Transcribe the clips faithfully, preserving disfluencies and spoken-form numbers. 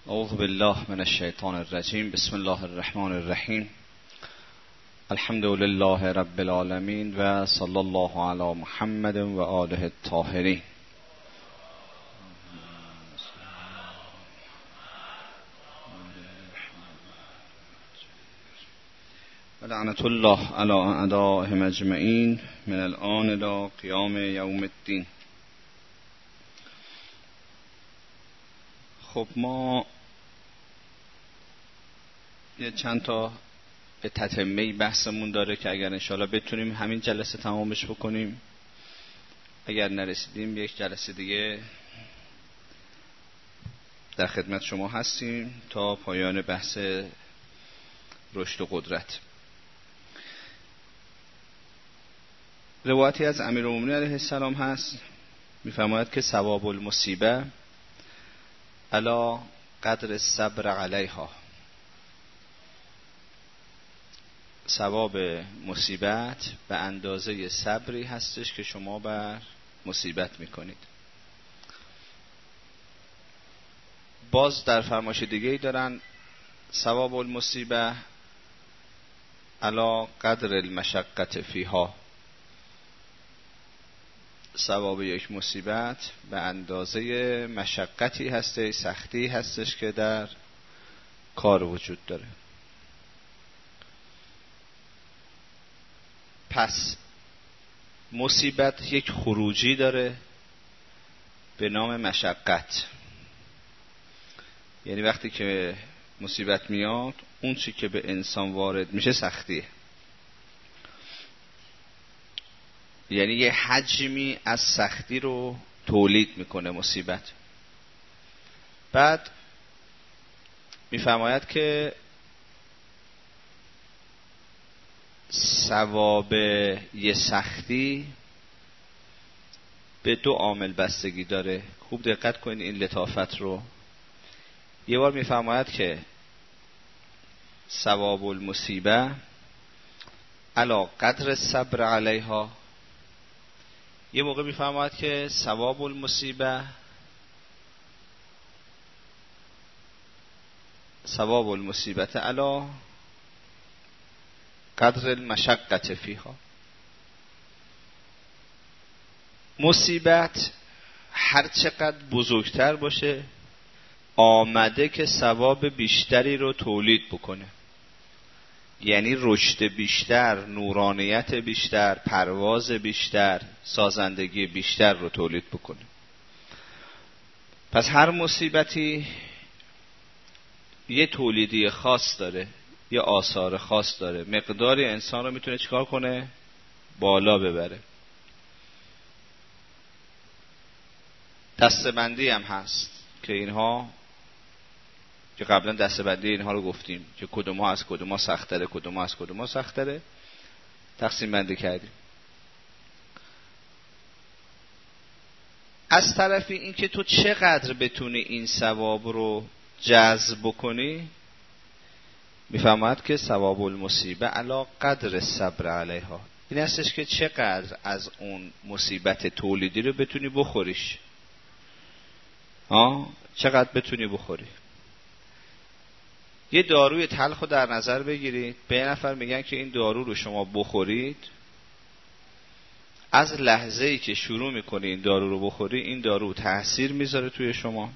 اعوذ بالله من الشیطان الرجیم. بسم الله الرحمن الرحیم. الحمد لله رب العالمین و صلی الله علی محمد و آله الطاهرین. لعنت الله علی اعدائهم اجمعین من الآن الی قیام یوم الدین. خب ما یه چند تا به تتمه بحثمون داره که اگر انشاءالله بتونیم همین جلسه تمامش بکنیم، اگر نرسیدیم یک جلسه دیگه در خدمت شما هستیم تا پایان بحث رشد و قدرت. روایتی از امیرالمومنین علیه السلام هست، میفرماید که ثواب المصیبه علی قدر الصبر علیها. ثواب مصیبت به اندازه صبری هستش که شما بر مصیبت میکنید. باز در فرمایش دیگه‌ای دارن ثواب المصیبه علی قدر المشقت فیها. ثواب یک مصیبت به اندازه مشقتی هستش، سختی هستش که در کار وجود داره. پس مصیبت یک خروجی داره به نام مشقت، یعنی وقتی که مصیبت میاد اون چی که به انسان وارد میشه سختیه، یعنی یه حجمی از سختی رو تولید میکنه مصیبت. بعد میفرماید که ثواب یه سختی به دو عامل بستگی داره. خوب دقت کنید این لطافت رو. یه بار میفرماید که ثواب المصیبه علی قدر الصبر علیها. یه موقع میفرماید که ثواب المصیبه ثواب المصیبت علی قدر المشقت فیها. مصیبت هر چقدر بزرگتر باشه آمده که ثواب بیشتری رو تولید بکنه، یعنی رشد بیشتر، نورانیت بیشتر، پرواز بیشتر، سازندگی بیشتر رو تولید بکنه. پس هر مصیبتی یه تولیدی خاص داره، یه آثار خاص داره، مقداری انسان رو میتونه چیکار کنه؟ بالا ببره. دسته‌بندی هم هست که اینها که قبلا دسته‌بندی اینها رو گفتیم که کدوم ها از کدوم ها سخت تره، کدوم ها از کدوم ها سخت تره، تقسیم بندی کردیم. از طرفی این که تو چقدر بتونی این ثواب رو جذب بکنی، میفهمد که ثواب المصیبه علی قدر الصبر علیها. این هستش که چقدر از اون مصیبت تولیدی رو بتونی بخوریش. ها چقدر بتونی بخوری. یه داروی تلخ رو در نظر بگیرید. به یه نفر میگن که این دارو رو شما بخورید، از لحظه‌ای که شروع میکنی این دارو رو بخوری این دارو تاثیر میذاره توی شما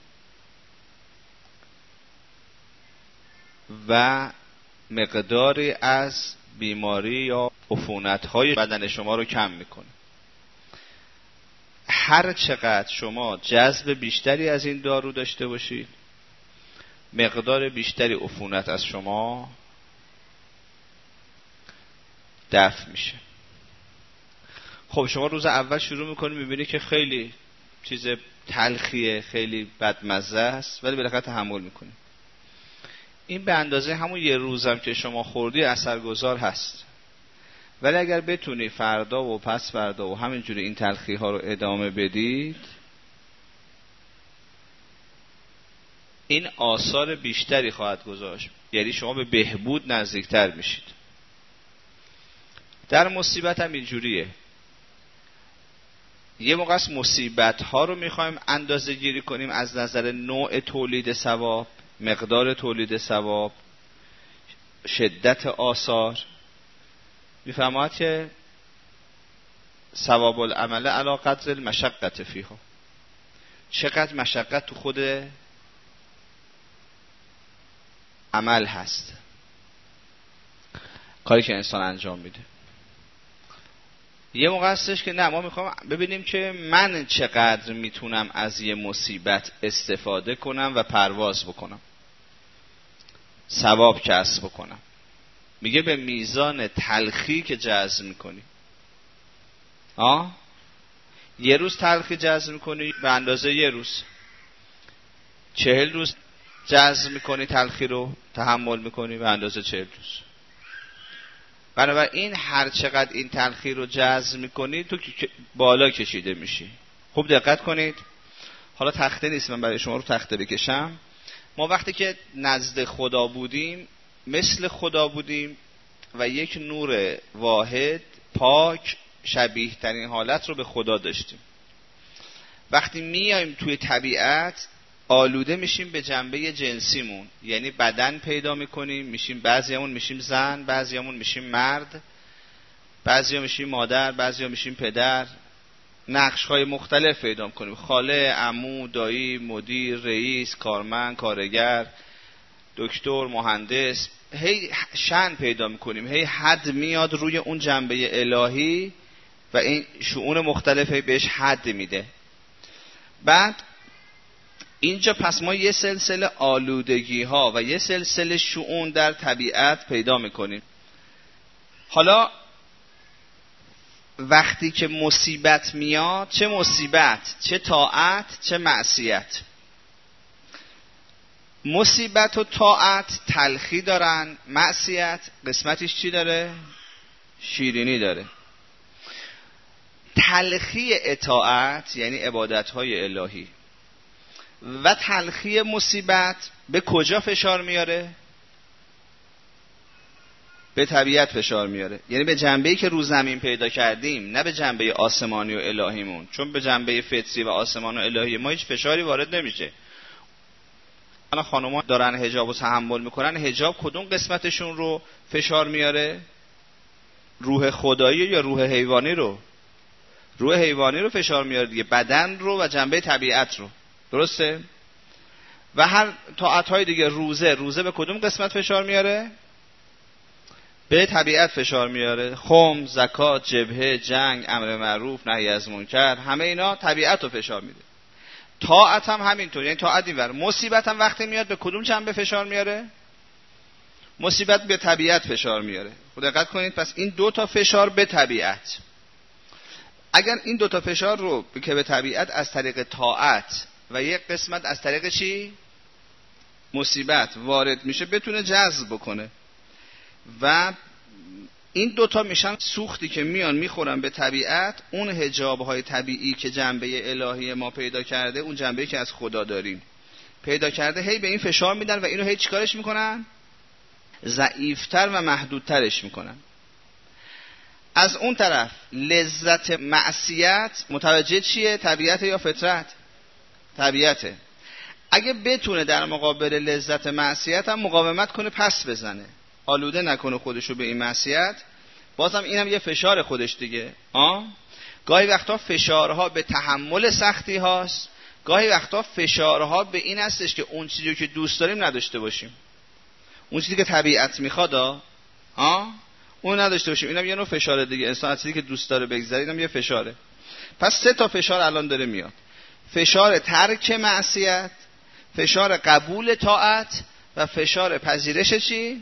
و مقداری از بیماری یا عفونت‌های بدن شما رو کم میکنه. هر چقدر شما جذب بیشتری از این دارو داشته باشید مقدار بیشتری عفونت از شما دفع میشه. خب شما روز اول شروع میکنی میبینی که خیلی چیز تلخیه، خیلی بدمزه است، ولی بالاخره تحمل میکنی. این به اندازه همون یه روزم که شما خوردی اثرگذار هست، ولی اگر بتونی فردا و پس فردا و همینجوری این تلخی ها رو ادامه بدید این آثار بیشتری خواهد گذاشت، یعنی شما به بهبود نزدیکتر میشید. در مصیبت هم اینجوریه. یه موقع از مصیبت ها رو میخوایم اندازه گیری کنیم از نظر نوع تولید ثواب، مقدار تولید ثواب، شدت آثار، میفرماید که ثواب العمل علی قدر المشقت فیها، چقدر مشقت تو خود عمل هست، کاری که انسان انجام میده. یه موقع هستش که نه، ما میخوام ببینیم که من چقدر میتونم از یه مصیبت استفاده کنم و پرواز بکنم، ثواب کسب بکنم. میگه به میزان تلخی که جذب میکنی. آه یه روز تلخی جذب میکنی به اندازه یه روز، چهل روز جذب میکنی تلخی رو، تحمل میکنی به اندازه چهل روز. بنابراین هر چقدر این تلخی رو جذب میکنی تو بالا کشیده میشی. خوب دقت کنید. حالا تخته نیست من برای شما رو تخته بکشم. ما وقتی که نزد خدا بودیم مثل خدا بودیم و یک نور واحد پاک شبیه ترین حالت رو به خدا داشتیم. وقتی میایم توی طبیعت آلوده میشیم به جنبه جنسیمون، یعنی بدن پیدا میکنیم، میشیم بعضیامون میشیم زن، بعضیامون میشیم مرد، بعضیا میشیم مادر، بعضیا میشیم پدر، نقش‌های مختلف پیدا میکنیم، خاله، عمو، دایی، مدیر، رئیس، کارمند، کارگر، دکتر، مهندس، هی شأن پیدا میکنیم، هی حد میاد روی اون جنبه الهی و این شؤون مختلف هی بهش حد میده. بعد اینجا پس ما یه سلسله آلودگی ها و یه سلسله شؤون در طبیعت پیدا میکنیم. حالا وقتی که مصیبت میاد، چه مصیبت، چه طاعت، چه معصیت، مصیبت و طاعت تلخی دارن، معصیت قسمتش چی داره؟ شیرینی داره. تلخی اطاعت یعنی عبادت‌های الهی و تلخی مصیبت به کجا فشار میاره؟ به طبیعت فشار میاره، یعنی به جنبه‌ای که رو زمین پیدا کردیم، نه به جنبه آسمانی و الهیمون. چون به جنبه فطری و آسمان و الهی ما هیچ فشاری وارد نمیشه. الان خانوما دارن حجاب و تحمل میکنن، حجاب کدوم قسمتشون رو فشار میاره؟ روح خدایی یا روح حیوانی رو؟ روح حیوانی رو فشار میاره دیگه، بدن رو و جنبه طبیعت رو. درسته؟ و هر طاعت‌های دیگه، روزه روزه به کدوم قسمت فشار میاره؟ به طبیعت فشار میاره. خم، زکات، جبهه، جنگ، امر معروف، نهی از منکر، همه اینا طبیعت رو فشار میده. طاعت هم همینطور، یعنی طاعت اینور. مصیبت هم وقتی میاد به کدوم جنبه فشار میاره؟ مصیبت به طبیعت فشار میاره. خود دقت کنید. پس این دو تا فشار به طبیعت. اگر این دو تا فشار رو که به طبیعت از طریق طاعت و یک قسمت از طریق چی؟ مصیبت وارد میشه، بتونه جذب بکنه و این دوتا میشن سوختی که میان میخورن به طبیعت. اون حجابهای طبیعی که جنبه الهی ما پیدا کرده، اون جنبه‌ای که از خدا داریم پیدا کرده، هی به این فشار میدن و اینو هی چیکارش میکنن؟ ضعیفتر و محدودترش میکنن. از اون طرف لذت معصیت متوجه چیه؟ طبیعت یا فطرت؟ طبیعته. اگه بتونه در مقابل لذت معصیت هم مقاومت کنه، پس بزنه، آلوده نکنه خودشو به این معصیت، بازم اینم یه فشار خودش دیگه. آه؟ گاهی وقتا فشارها به تحمل سختی هاست، گاهی وقتا فشارها به این هستش که اون چیزی که دوست داریم نداشته باشیم، اون چیزی که طبیعت میخواد آه اون نداشته باشیم. اینم یه نوع فشاره دیگه. انسان چیزی که دوست داره بگذره، اینم یه فشاره. پس سه تا فشار الان داره میاد: فشار ترک معصیت، فشار قبول طاعت و فشار پذیرش چی؟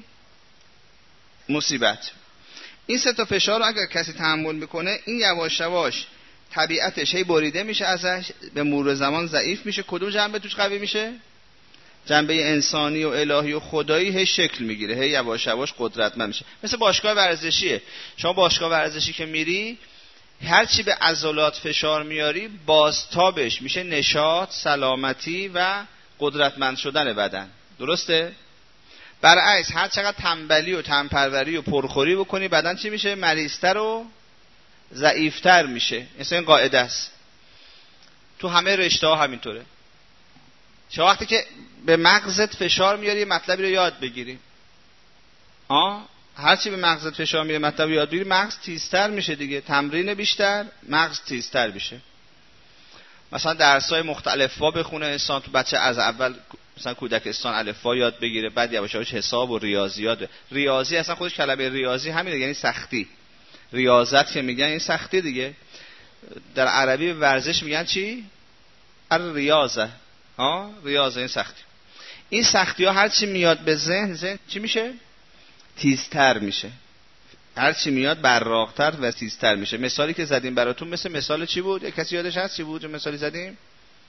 مصیبت. این سه تا فشار رو اگر کسی تحمل میکنه، این یواش یواش طبیعتش هی بریده میشه ازش، به مرور زمان ضعیف میشه. کدوم جنبه توش قوی میشه؟ جنبه انسانی و الهی و خدایی هی شکل میگیره، هی یواش یواش قدرتمند میشه. مثل باشگاه ورزشیه. شما باشگاه ورزشی که میری، هر چی به عضلات فشار میاری، بازتابش میشه نشاط، سلامتی و قدرتمند شدن بدن. درسته؟ برعکس هر چقدر تنبلی و تنپروری و پرخوری بکنی، بدن چی میشه؟ مریض‌تر و ضعیف‌تر میشه. مثلا این قاعده است تو همه رشته‌ها همینطوره. شما وقتی که به مغزت فشار میاری مطلبی رو یاد بگیری، آه هرچی به مغزت فشار میاره مطلب یاد بگیری، مغز تیزتر میشه دیگه، تمرین بیشتر مغز تیزتر میشه. مثلا درس‌های مختلفا بخونه انسان، تو بچه از اول مثلا کودکستان الفبا یاد بگیره، بعد یواش یواش حساب و ریاضیات. ریاضی اصلا خودش کلمه ریاضی همینه، یعنی سختی. ریاضت که میگن این سختی دیگه. در عربی ورزش میگن چی؟ الریاضه. ها ریاضه این سختی. این سختی ها هر چی میاد به ذهن، ذهن چی میشه؟ تیزتر میشه. هر چی میاد براق‌تر و تیزتر میشه. مثالی که زدیم براتون مثل مثال چی بود؟ کسی یادش هست چی بود مثالی زدیم؟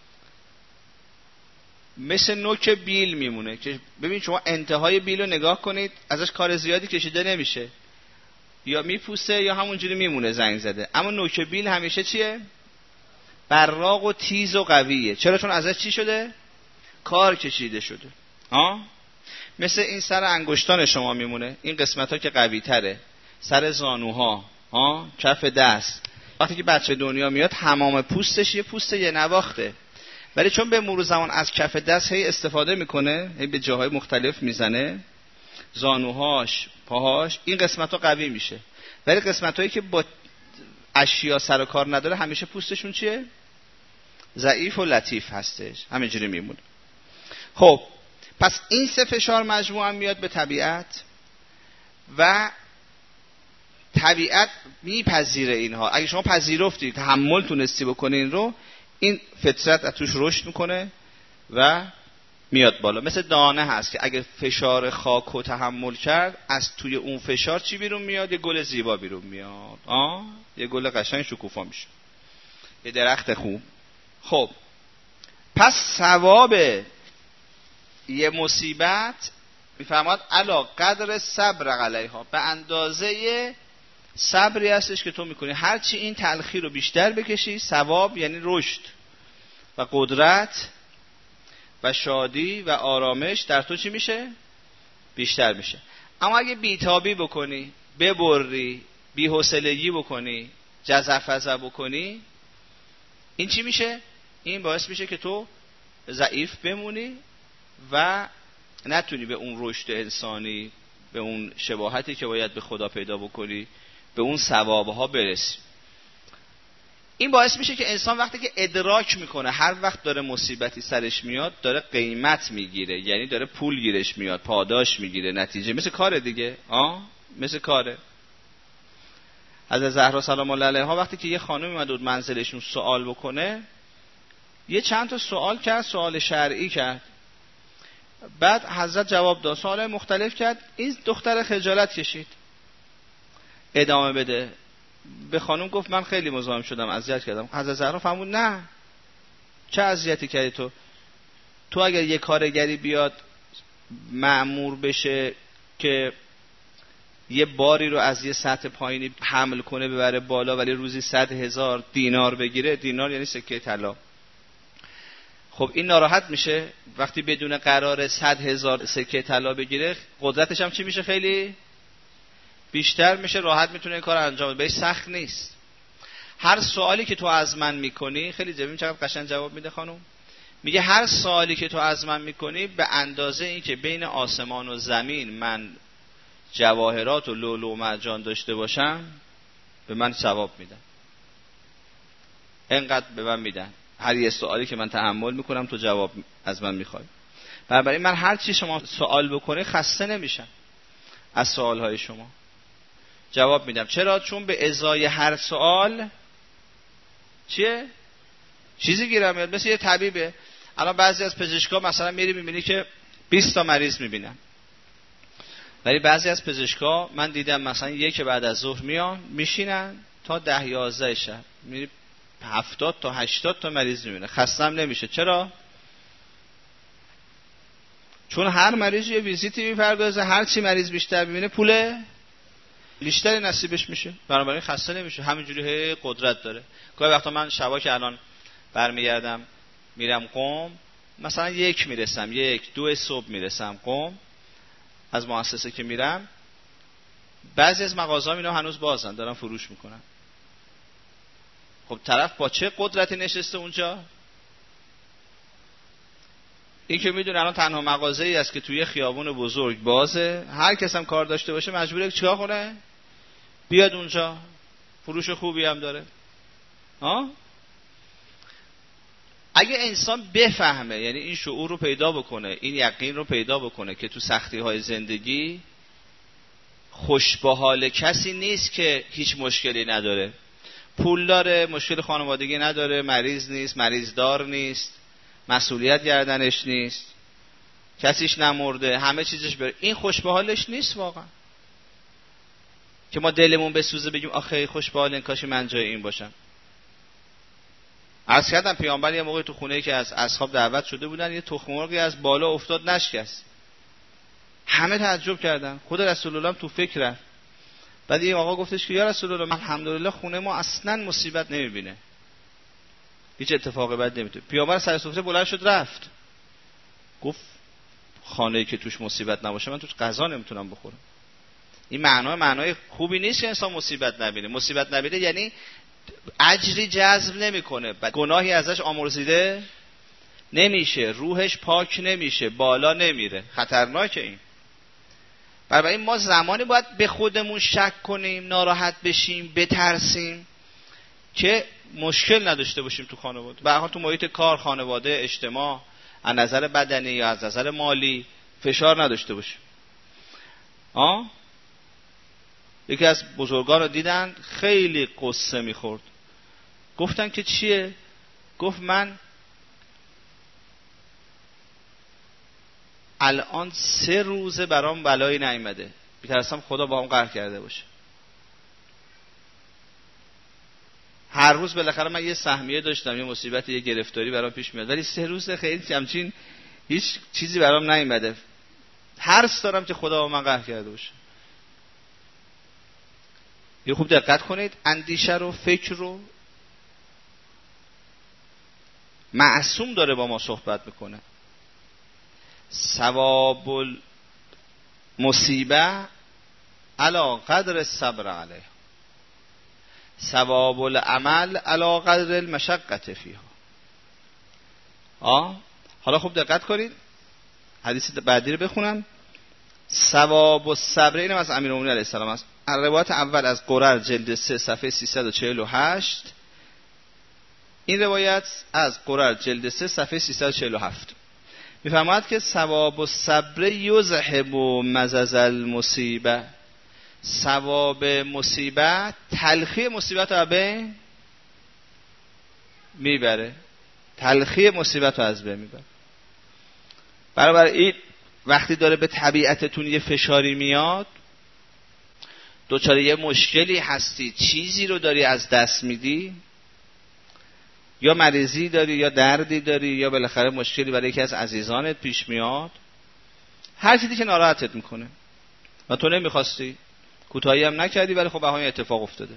مثل نوک بیل میمونه که ببین شما انتهای بیل رو نگاه کنید، ازش کار زیادی کشیده نمیشه، یا میپوسه یا همونجوری میمونه زنگ زده. اما نوک بیل همیشه چیه؟ براق و تیز و قویه. چرا؟ چون ازش چی شده؟ کار کشیده شده. ها مثل این سر انگشتان شما میمونه، این قسمت ها که قوی تره، سر زانوها، ها کف دست. وقتی که بچه دنیا میاد تمام پوستش یه پوست یه نواخته، ولی چون به مرور زمان از کف دست هی استفاده میکنه، هی به جاهای مختلف میزنه، زانوهاش، پاهاش، این قسمت ها قوی میشه. ولی قسمت هایی که با اشیا سر و کار نداره همیشه پوستشون چیه؟ ضعیف و لطیف هستش، همینجوری میمونه. خب پس این سه فشار مجموعا میاد به طبیعت و طبیعت میپذیره اینها. اگه شما پذیرفتی، تحمل تونستی بکنین رو، این فطرت از توش رشد میکنه و میاد بالا. مثل دانه هست که اگه فشار خاک رو تحمل کرد، از توی اون فشار چی بیرون میاد؟ یه گل زیبا بیرون میاد. آه یه گل قشنگ شکوفا میشه، یه درخت خوب. خب پس ثواب یه مصیبت میفرماد علا قدر صبر علیها، به اندازه صبری هستش که تو میکنی. هرچی این تلخی رو بیشتر بکشی، ثواب یعنی رشد و قدرت و شادی و آرامش در تو چی میشه؟ بیشتر میشه. اما اگه بیتابی بکنی، ببری، بی‌حوصلگی بکنی، جزع بکنی، این چی میشه؟ این باعث میشه که تو ضعیف بمونی و نتونی به اون رشد انسانی، به اون شباهتی که باید به خدا پیدا بکنی، به اون ثوابها برسی. این باعث میشه که انسان وقتی که ادراک میکنه هر وقت داره مصیبتی سرش میاد داره قیمت میگیره، یعنی داره پول گیرش میاد، پاداش میگیره، نتیجه مثل کاره دیگه. آه مثل کاره. حضرت زهرا سلام الله علیها وقتی که یه خانم اومد بود منزلشون سوال بکنه، یه چند تا سوال کرد، سوال شرعی کرد، بعد حضرت جواب داد، سوال مختلف کرد. این دختر خجالت کشید ادامه بده. به خانم گفت من خیلی مزاحم شدم، اذیت کردم. حضرت زهرا فرمود نه، چه اذیتی کردی تو؟ تو اگر یه کارگری بیاد مأمور بشه که یه باری رو از یه سطح پایینی حمل کنه ببره بالا، ولی روزی صد هزار دینار بگیره، دینار یعنی سکه طلا، خب این ناراحت میشه وقتی بدون قرار صد هزار سکه طلا بگیره. قدرتش هم چی میشه؟ خیلی بیشتر میشه، راحت میتونه این کار انجام بده، بهش سخت نیست. هر سوالی که تو از من میکنی، خیلی جواب چقدر قشنگ جواب میده خانم، میگه هر سوالی که تو از من میکنی به اندازه این که بین آسمان و زمین من جواهرات و لؤلؤ و مرجان داشته باشم به من ثواب میدن، اینقدر به من میدن. هر یه سوالی که من تحمل میکنم تو جواب از من میخوای. بنابراین من هر چی شما سوال بکنی خسته نمیشم از سوالهای شما، جواب میدم. چرا؟ چون به ازای هر سوال چیه؟ چیزی گیرم میاد. مثل یه طبیبه، الان بعضی از پزشکا مثلا میری میبینی که بیست تا مریض میبینن، ولی بعضی از پزشکا من دیدم مثلا یک بعد از ظهر میان میشینن تا ده یازده شب، میری هفتاد تا هشتاد تا مریض میبینه، خستم نمیشه. چرا؟ چون هر مریض یه ویزیتی میپردازه، هر چی مریض بیشتر ببینه پول بیشتری نصیبش میشه، بنابراین خسته نمیشه، همینجوری هی قدرت داره. گاهی وقتا من شبا که الان برمیگردم میرم قم، مثلا یک میرسم، یک دو صبح میرسم قم، از مؤسسه که میرم بعضی از مغازه‌ها اینا هنوز بازن، دارن فروش میکنن. خب طرف با چه قدرتی نشسته اونجا؟ این که میدونه الان تنها مغازه‌ای است که توی خیابون بزرگ بازه، هر کس هم کار داشته باشه مجبوره چیکار کنه؟ بیاد اونجا، فروش خوبی هم داره. ها؟ اگه انسان بفهمه، یعنی این شعور رو پیدا بکنه، این یقین رو پیدا بکنه که تو سختی‌های زندگی خوش به حال کسی نیست که هیچ مشکلی نداره. پول داره، مشکل خانوادگی نداره، مریض نیست، مریض دار نیست، مسئولیت گردنش نیست، کسیش نمرده، همه چیزش بره. این خوش به حالش نیست واقعا، که ما دلمون بسوزه بگیم آخه خوش به حال این کاش من جای این باشم. عرض کردم پیامبر یه موقعی تو خونه‌ای که از اصحاب دعوت شده بودن، یه تخم مرغی از بالا افتاد نشکست. همه تعجب کردن. خود رسول الله تو فکر رفت. بعد این آقا گفتش که یا رسول الله الحمدلله خونه ما اصلا مصیبت نمیبینه، هیچ اتفاقی بد نمیفته. پیامبر سر سفره بلند شد رفت، گفت خانه‌ای که توش مصیبت نباشه من توش غذا نمیتونم بخورم. این معنای معنای خوبی نیست که انسان مصیبت نبینه. مصیبت نبینه یعنی اجری جذب نمیکنه، گناهی ازش آمرزیده نمیشه، روحش پاک نمیشه، بالا نمیره. خطرناکه این. برای ما زمانی باید به خودمون شک کنیم، ناراحت بشیم، بترسیم که مشکل نداشته باشیم تو خانواده. به هر حال تو محیط کار، خانواده، اجتماع، از نظر بدنی یا از نظر مالی فشار نداشته باشیم. آه؟ یکی از بزرگان رو دیدن خیلی قصه میخورد. گفتن که چیه؟ گفت من الان سه روزه برام بلایی نیامده، میترسم خدا با هم قهر کرده باشه. هر روز بالاخره من یه سهمیه داشتم، یه مصیبت، یه گرفتاری برام پیش میاد، ولی سه روزه خیلی همچین هیچ چیزی برام نیامده. ترس دارم که خدا با من قهر کرده باشه. یه خوب دقت کنید، اندیشه رو، فکر رو، معصوم داره با ما صحبت میکنه. ثواب المصیبه علی قدر الصبر علیها، ثواب العمل علی قدر المشقة فیها. آه حالا خوب دقت کنید، حدیث بعدی رو بخونم. ثواب الصبر، اینم از امیرالمومنین علیه السلام است. روایت اول از قرر جلد سه صفحه سیصد و چهل و هشت. این روایت از قرر جلد سه صفحه سیصد و چهل و هفت میفرماید که ثواب الصبر یذهب مزز المصیبه، ثواب مصیبت تلخی مصیبت رو بین میبره، تلخی مصیبت رو از بین میبره. برابر این وقتی داره به طبیعتتون یه فشاری میاد، دوچاره یه مشکلی هستی، چیزی رو داری از دست میدی، یا مریضی داری، یا دردی داری، یا بالاخره مشکلی برای یکی از عزیزانت پیش میاد، هر چیزی که ناراحتت میکنه و تو نمیخواستی، کوتاهی هم نکردی، ولی خب بهانه اتفاق افتاده.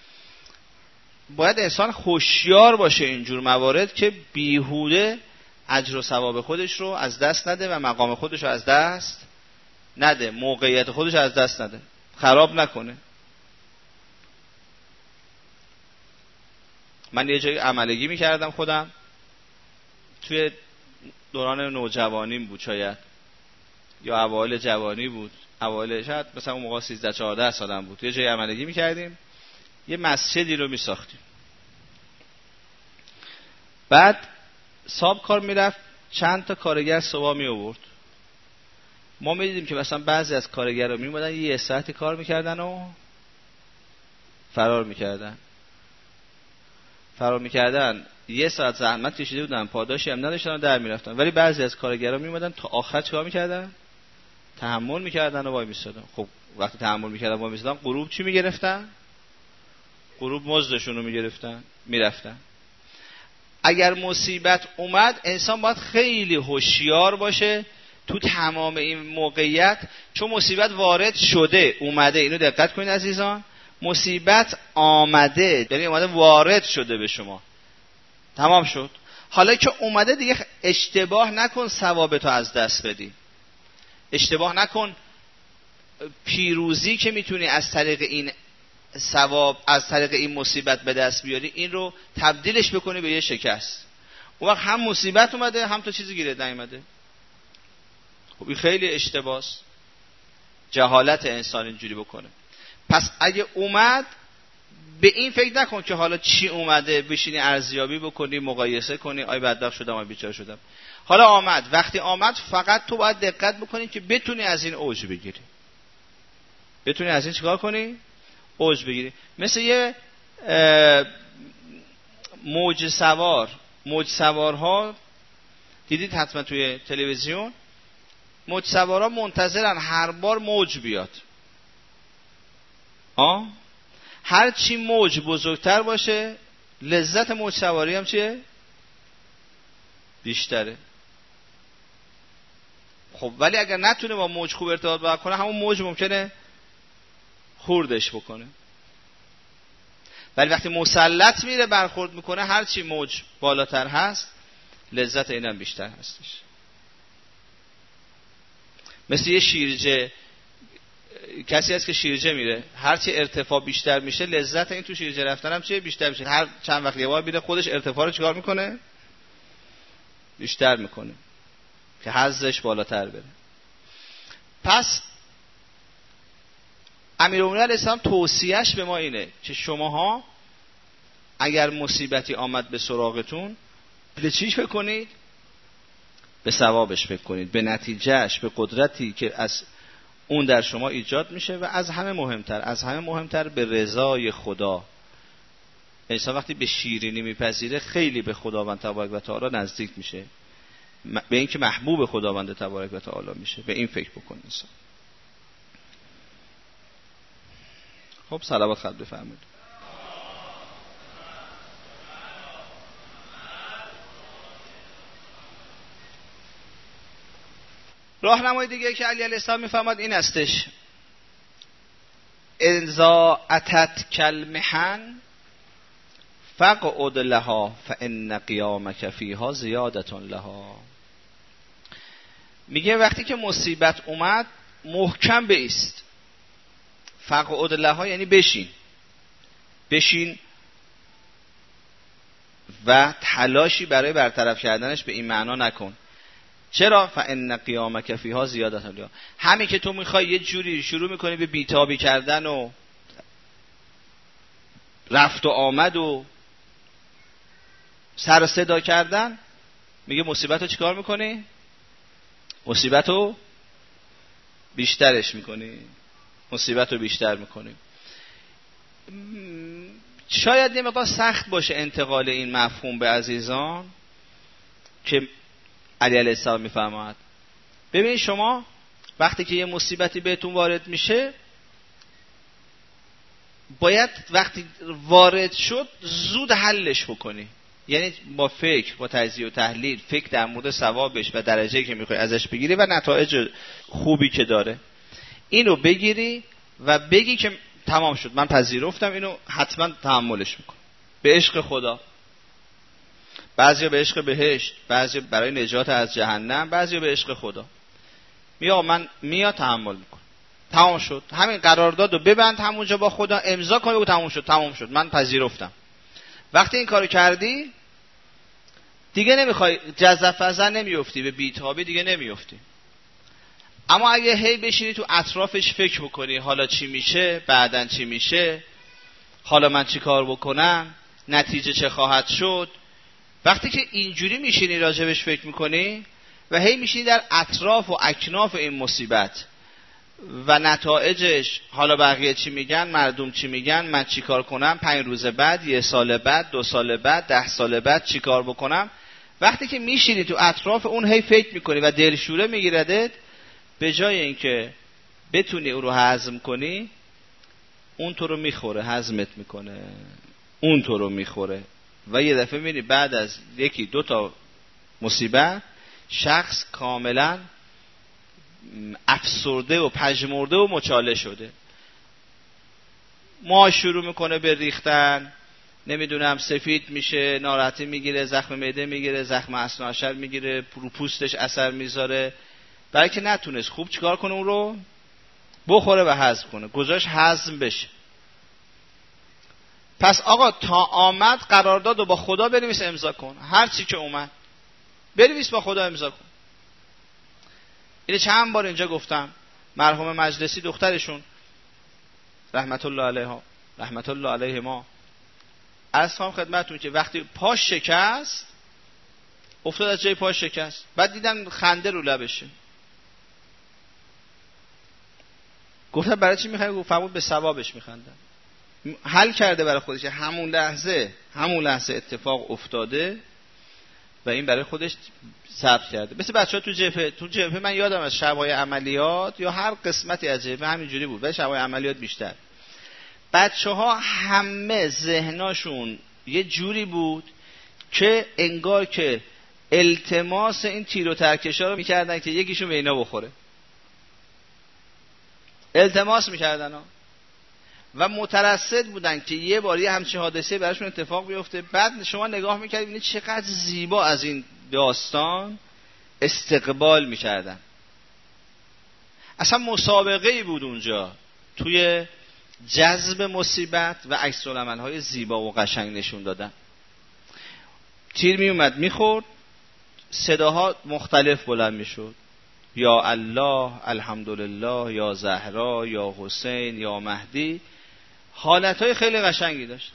باید انسان هوشیار باشه اینجور موارد که بیهوده اجر و ثواب خودش رو از دست نده و مقام خودش رو از دست نده، موقعیت خودش رو از دست نده، خراب نکنه. من یه جایی عملگی میکردم خودم، توی دوران نوجوانیم بود شاید، یا اوایل جوانی بود، اوایل شاید مثلا اون موقع سیزده چهارده سالم بود. یه جایی عملگی میکردیم، یه مسجدی رو میساختیم. بعد صاحب کار میرفت چند تا کارگر صبح می آورد. ما میدیدیم که مثلا بعضی از کارگرها می اومدن یه ساعتی کار میکردن و فرار میکردن. فرار میکردن یه ساعت زحمت کشیده بودن، پاداشی هم نداشتن و در میرفتن. ولی بعضی از کارگرها می اومدن تا آخر چیکار میکردن؟ تحمل میکردن و وای میستادن. خب وقتی تحمل میکردن وای میستادن، غروب چی میگرفتن؟ غروب مزدشون رو میگرفتن، میرفتن. اگر مصیبت اومد، انسان باید خیلی هوشیار باشه تو تمام این موقعیت، چون مصیبت وارد شده، اومده. اینو دقت کنید عزیزان، مصیبت آمده، یعنی اومده وارد شده به شما، تمام شد. حالا که اومده دیگه اشتباه نکن ثوابتو از دست بدی، اشتباه نکن پیروزی که میتونی از طریق این ثواب، از طریق این مصیبت به دست بیاری، این رو تبدیلش بکنی به یه شکست. اون وقت هم مصیبت اومده، هم تو چیزی گیرت نیومده. خب این خیلی اشتباس، جهالت انسان اینجوری بکنه. پس اگه اومد به این فکر نکن که حالا چی اومده، بشینی ارزیابی بکنی، مقایسه کنی، آی بدبخت شدم آی بیچاره شدم. حالا آمد، وقتی آمد فقط تو باید دقت بکنی که بتونی از این اوج بگیری. بتونی از این چیکار کنی؟ اوج بگیری. مثل یه موج سوار. موج سوارها دیدید حتما توی تلویزیون، موج سوارها منتظرن هر بار موج بیاد. آه؟ هر چی موج بزرگتر باشه لذت موج سواری هم چیه؟ بیشتره. خب ولی اگر نتونه با موج خوب ارتباط برقرار کنه، همون موج ممکنه خوردش بکنه. ولی وقتی مسلط میره برخورد میکنه، هر چی موج بالاتر هست لذت اینم بیشتر هستش. مثل یه شیرجه، کسی هست که شیرجه میره، هر چی ارتفاع بیشتر میشه لذت این تو شیرجه رفتن هم چیه؟ بیشتر میشه. هر چند وقت یه بار میره خودش ارتفاع رو چیکار میکنه؟ بیشتر میکنه که حظش بالاتر بره. پس امیرالمومنین علیه السلام توصیهش به ما اینه که شماها اگر مصیبتی آمد به سراغتون، به چیش فکر کنید؟ به ثوابش فکر کنید، به نتیجهش، به قدرتی که از اون در شما ایجاد میشه، و از همه مهمتر از همه مهمتر به رضای خدا. انسان وقتی به شیرینی میپذیره خیلی به خداوند تبارک و تعالی نزدیک میشه، به این که محبوب خداوند تبارک و تعالی میشه. به این فکر بکن انسان. خب صلوات خط بفرمایید. راهنمای دیگه که علی علیه السلام میفرماد این استش: اذا اتت کالمحن فقعد لها فان قیامک فیها زیادة لها. میگه وقتی که مصیبت اومد محکم بایست. فقعد لها یعنی بشین، بشین و تلاشی برای برطرف کردنش به این معنا نکن. چرا؟ فان قیامک فیها زیادة لها. همین که تو میخوای یه جوری شروع میکنی به بیتابی کردن و رفت و آمد و سر و صدا کردن، میگه مصیبت رو چیکار میکنی؟ مصیبت رو بیشترش میکنی، مصیبت رو بیشتر میکنی. شاید یه مقدار سخت باشه انتقال این مفهوم به عزیزان که علی علیه السلام میفرماید. ببینید شما وقتی که یه مصیبتی بهتون وارد میشه، باید وقتی وارد شد زود حلش بکنی. یعنی با فکر، با تجزیه و تحلیل، فکر در مورد ثوابش و درجه‌ای که میخوای ازش بگیری و نتایج خوبی که داره، اینو بگیری و بگی که تمام شد، من پذیرفتم، اینو حتما تحملش میکنم به عشق خدا. بعضیا به عشق بهشت، بعضیا برای نجات از جهنم، بعضیا به عشق خدا. میا من میا تحمل میکنم، تمام شد. همین قراردادو ببند همونجا با خدا، امضا کن و تمام شد، تمام شد، من پذیرفتم. وقتی این کارو کردی دیگه نمیخوای جزع نمیافتی، به بیتابی دیگه نمیافتی. اما اگه هی بشینی تو اطرافش فکر بکنی حالا چی میشه، بعدن چی میشه، حالا من چی کار بکنم، نتیجه چه خواهد شد، وقتی که اینجوری میشینی راجبش فکر میکنی و هی میشینی در اطراف و اکناف این مصیبت و نتایجش، حالا بقیه چی میگن، مردم چی میگن، من چی کار کنم، پنج روز بعد، یه سال بعد، دو سال بعد، ده سال بعد چی کار بکنم، وقتی که میشینی تو اطراف اون هی فکر میکنی و دلشوره میگیردت، به جای اینکه بتونی او رو هضم کنی، اون تو رو میخوره، هضمت میکنه، اون تو رو میخوره و یه دفعه میبینی بعد از یکی دو تا مصیبت شخص کاملا افسرده و پژمرده و مچاله شده. ما شروع میکنه به ریختن، نمیدونم سفید میشه، ناراحتی میگیره، زخم معده میگیره، زخم اثناعشر میگیره، رو پوستش اثر میذاره، برای که نتونست خوب چیکار کنه اون رو بخوره و هضم کنه، گذاشت هضم بشه. پس آقا تا آمد قرارداد رو با خدا بنویس امضا کن، هر چی که اومد بنویس با خدا امضا کن. اینو چند بار اینجا گفتم. مرحوم مجلسی دخترشون رحمت الله علیها رحمت الله علیه ما عرض کنم خدمتتون که وقتی پاش شکست، افتاد از جای پاش شکست، بعد دیدن خنده رو لبشه، گفتن برای چی میخندی؟ گفت فرمود به ثوابش میخندن. حل کرده برای خودش، همون لحظه همون لحظه اتفاق افتاده و این برای خودش ثبت کرده. مثل بچه‌ها تو جبهه تو جبهه من یادم از شب‌های عملیات یا هر قسمتی از جبهه همینجوری بود، ولی شب‌های عملیات بیشتر. بچه‌ها همه ذهناشون یه جوری بود که انگار که التماس این تیر و ترکشا رو می‌کردن که یکیشون به اینا بخوره. التماس می‌کردن ها. و مترصد بودن که یه بار یه همچین حادثه براشون اتفاق بیفته. بعد شما نگاه می‌کردید ببینید چقدر زیبا از این داستان استقبال می‌کردن. اصلا مسابقه‌ای بود اونجا توی جذب مصیبت و عکس العمل‌های زیبا و قشنگ نشون دادن. تیر می اومد میخورد، صداها مختلف بلند میشد، یا الله، الحمدلله، یا زهرا، یا حسین، یا مهدی. حالتهای خیلی قشنگی داشت.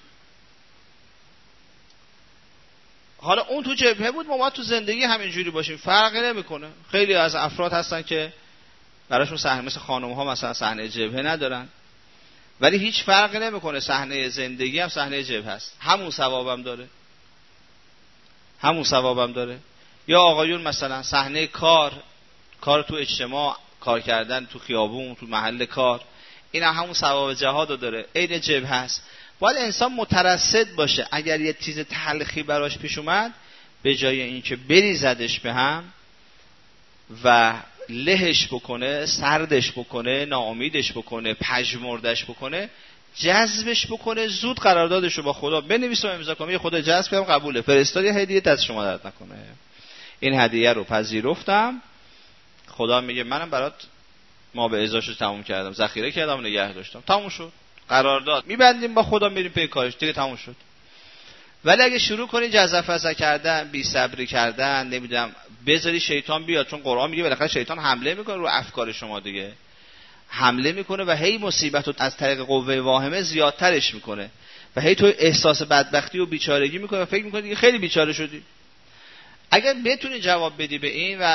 حالا اون تو جبهه بود، ما باید تو زندگی همینجوری باشیم، فرقی نمیکنه. خیلی از افراد هستن که براشون صحنه مثل خانم ها مثلا صحنه جبهه ندارن، ولی هیچ فرقی نمیکنه، صحنه زندگی هم صحنه جبهه است، همون ثوابم داره همون ثوابم داره. یا آقایون مثلا صحنه کار کار تو اجتماع، کار کردن تو خیابون، تو محل کار، این هم همون ثواب جهاد داره، عین جبهه است. باید انسان مترصد باشه، اگر یه چیز تلخی براش پیش اومد، به جای اینکه بریزدش به هم و لهش بکنه، سردش بکنه، ناامیدش بکنه، پژمردش بکنه، جذبش بکنه، زود قراردادش رو با خدا بنویسه و امضا کنه. خدا جذب کردم، قبوله، فرستاد، یه هدیه دست شما درد نکنه، این هدیه رو پذیرفتم، خدا میگه منم برات ما به ازاشو تموم کردم، ذخیره کردم و نگه داشتم، تموم شد، قرارداد میبندیم با خدا، میریم پی کارش دیگه، تموم شد. ولی اگه شروع کنی جزافزا کردن، بی صبری کردن، نمیدونم بذاری شیطان بیاد، چون قرآن میگه بالاخره شیطان حمله میکنه رو افکار شما دیگه، حمله میکنه و هی مصیبت رو از طریق قوه واهمه زیادترش میکنه و هی تو احساس بدبختی و بیچارگی میکنه و فکر میکنی دیگه خیلی بیچاره شدی. اگر بتونی جواب بدی به این و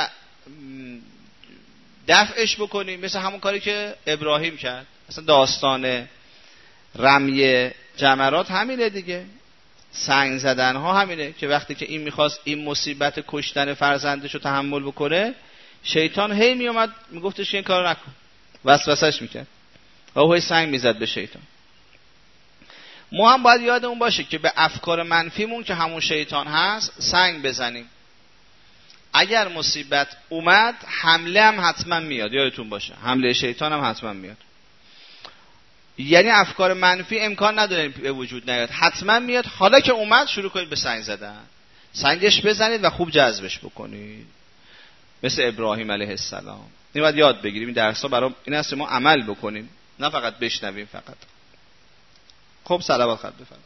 دفعش بکنی، مثل همون کاری که ابراهیم کرد، مثلا داستان رمی جمرات همینه دیگه، سنگ زدن ها همینه که وقتی که این میخواست این مصیبت کشتن فرزندش رو تحمل بکنه، شیطان هی میومد میگفتش این کارو نکن، وسوسش میکرد و او هی سنگ میزد به شیطان. ما هم باید یادمون باشه که به افکار منفیمون که همون شیطان هست سنگ بزنیم. اگر مصیبت اومد، حمله هم حتما میاد، یادتون باشه حمله شیطان هم حتما میاد. یعنی افکار منفی امکان نداره به وجود نیاد، حتما میاد. حالا که اومد، شروع کنید به سنگ زدن، سنگش بزنید و خوب جذبش بکنید، مثل ابراهیم علیه السلام. این باید یاد بگیریم، این درس‌ها برای این است ما عمل بکنیم، نه فقط بشنویم فقط. خب صلوات خط بفرمایید.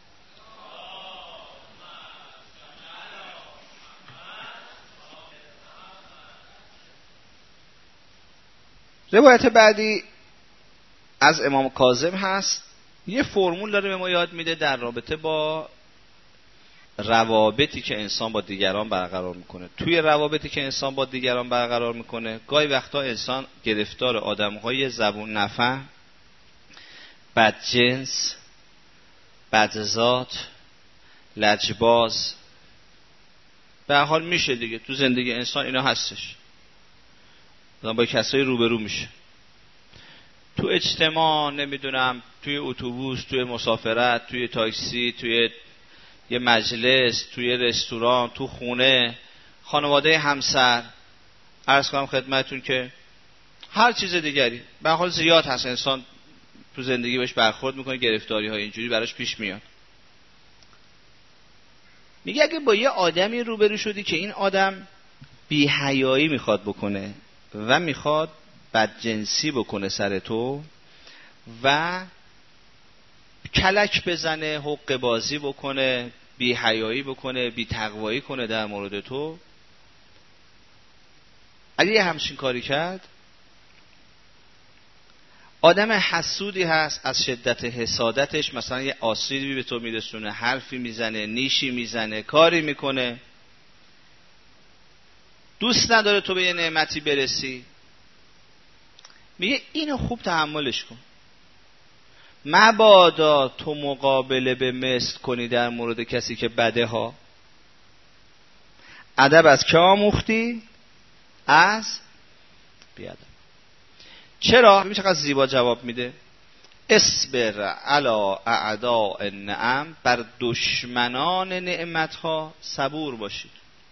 روایت بعدی از امام کاظم هست، یه فرمول داره به ما یاد میده در رابطه با روابطی که انسان با دیگران برقرار میکنه. توی روابطی که انسان با دیگران برقرار میکنه، گاهی وقتا انسان گرفتار آدمهای زبون نفهم، بدجنس، بدذات، لجباز، به هر حال میشه دیگه، تو زندگی انسان اینا هستش. آدم با کسایی روبرو میشه، تو اجتماع، نمیدونم توی اتوبوس، توی مسافرت، توی تاکسی، توی یه مجلس، توی رستوران، تو خونه، خانواده همسر، عرض کنم خدمتون که هر چیز دیگری، به هر حال زیاد هست انسان تو زندگی بهش برخورد میکنه، گرفتاری های اینجوری براش پیش میاد. میگه اگه با یه آدمی روبرو شدی که این آدم بی حیایی میخواد بکنه و میخواد بدجنسی بکنه سر تو و کلک بزنه، حق بازی بکنه، بی حیایی بکنه، بی تقوایی کنه در مورد تو، اگه یه همچین کاری کرد، آدم حسودی هست، از شدت حسادتش مثلا یه آسیبی به تو میرسونه، حرفی میزنه، نیشی میزنه، کاری میکنه، دوست نداره تو به یه نعمتی برسی، میگه اینو خوب تحملش کن. مبادا تو مقابله به مثل کنی در مورد کسی که بده ها. ادب از که آموختی؟ از بیادب. چرا؟ ببین چقدر زیبا جواب میده. اصبر علی اعداء النعم، بر دشمنان نعمتها صبور باشید.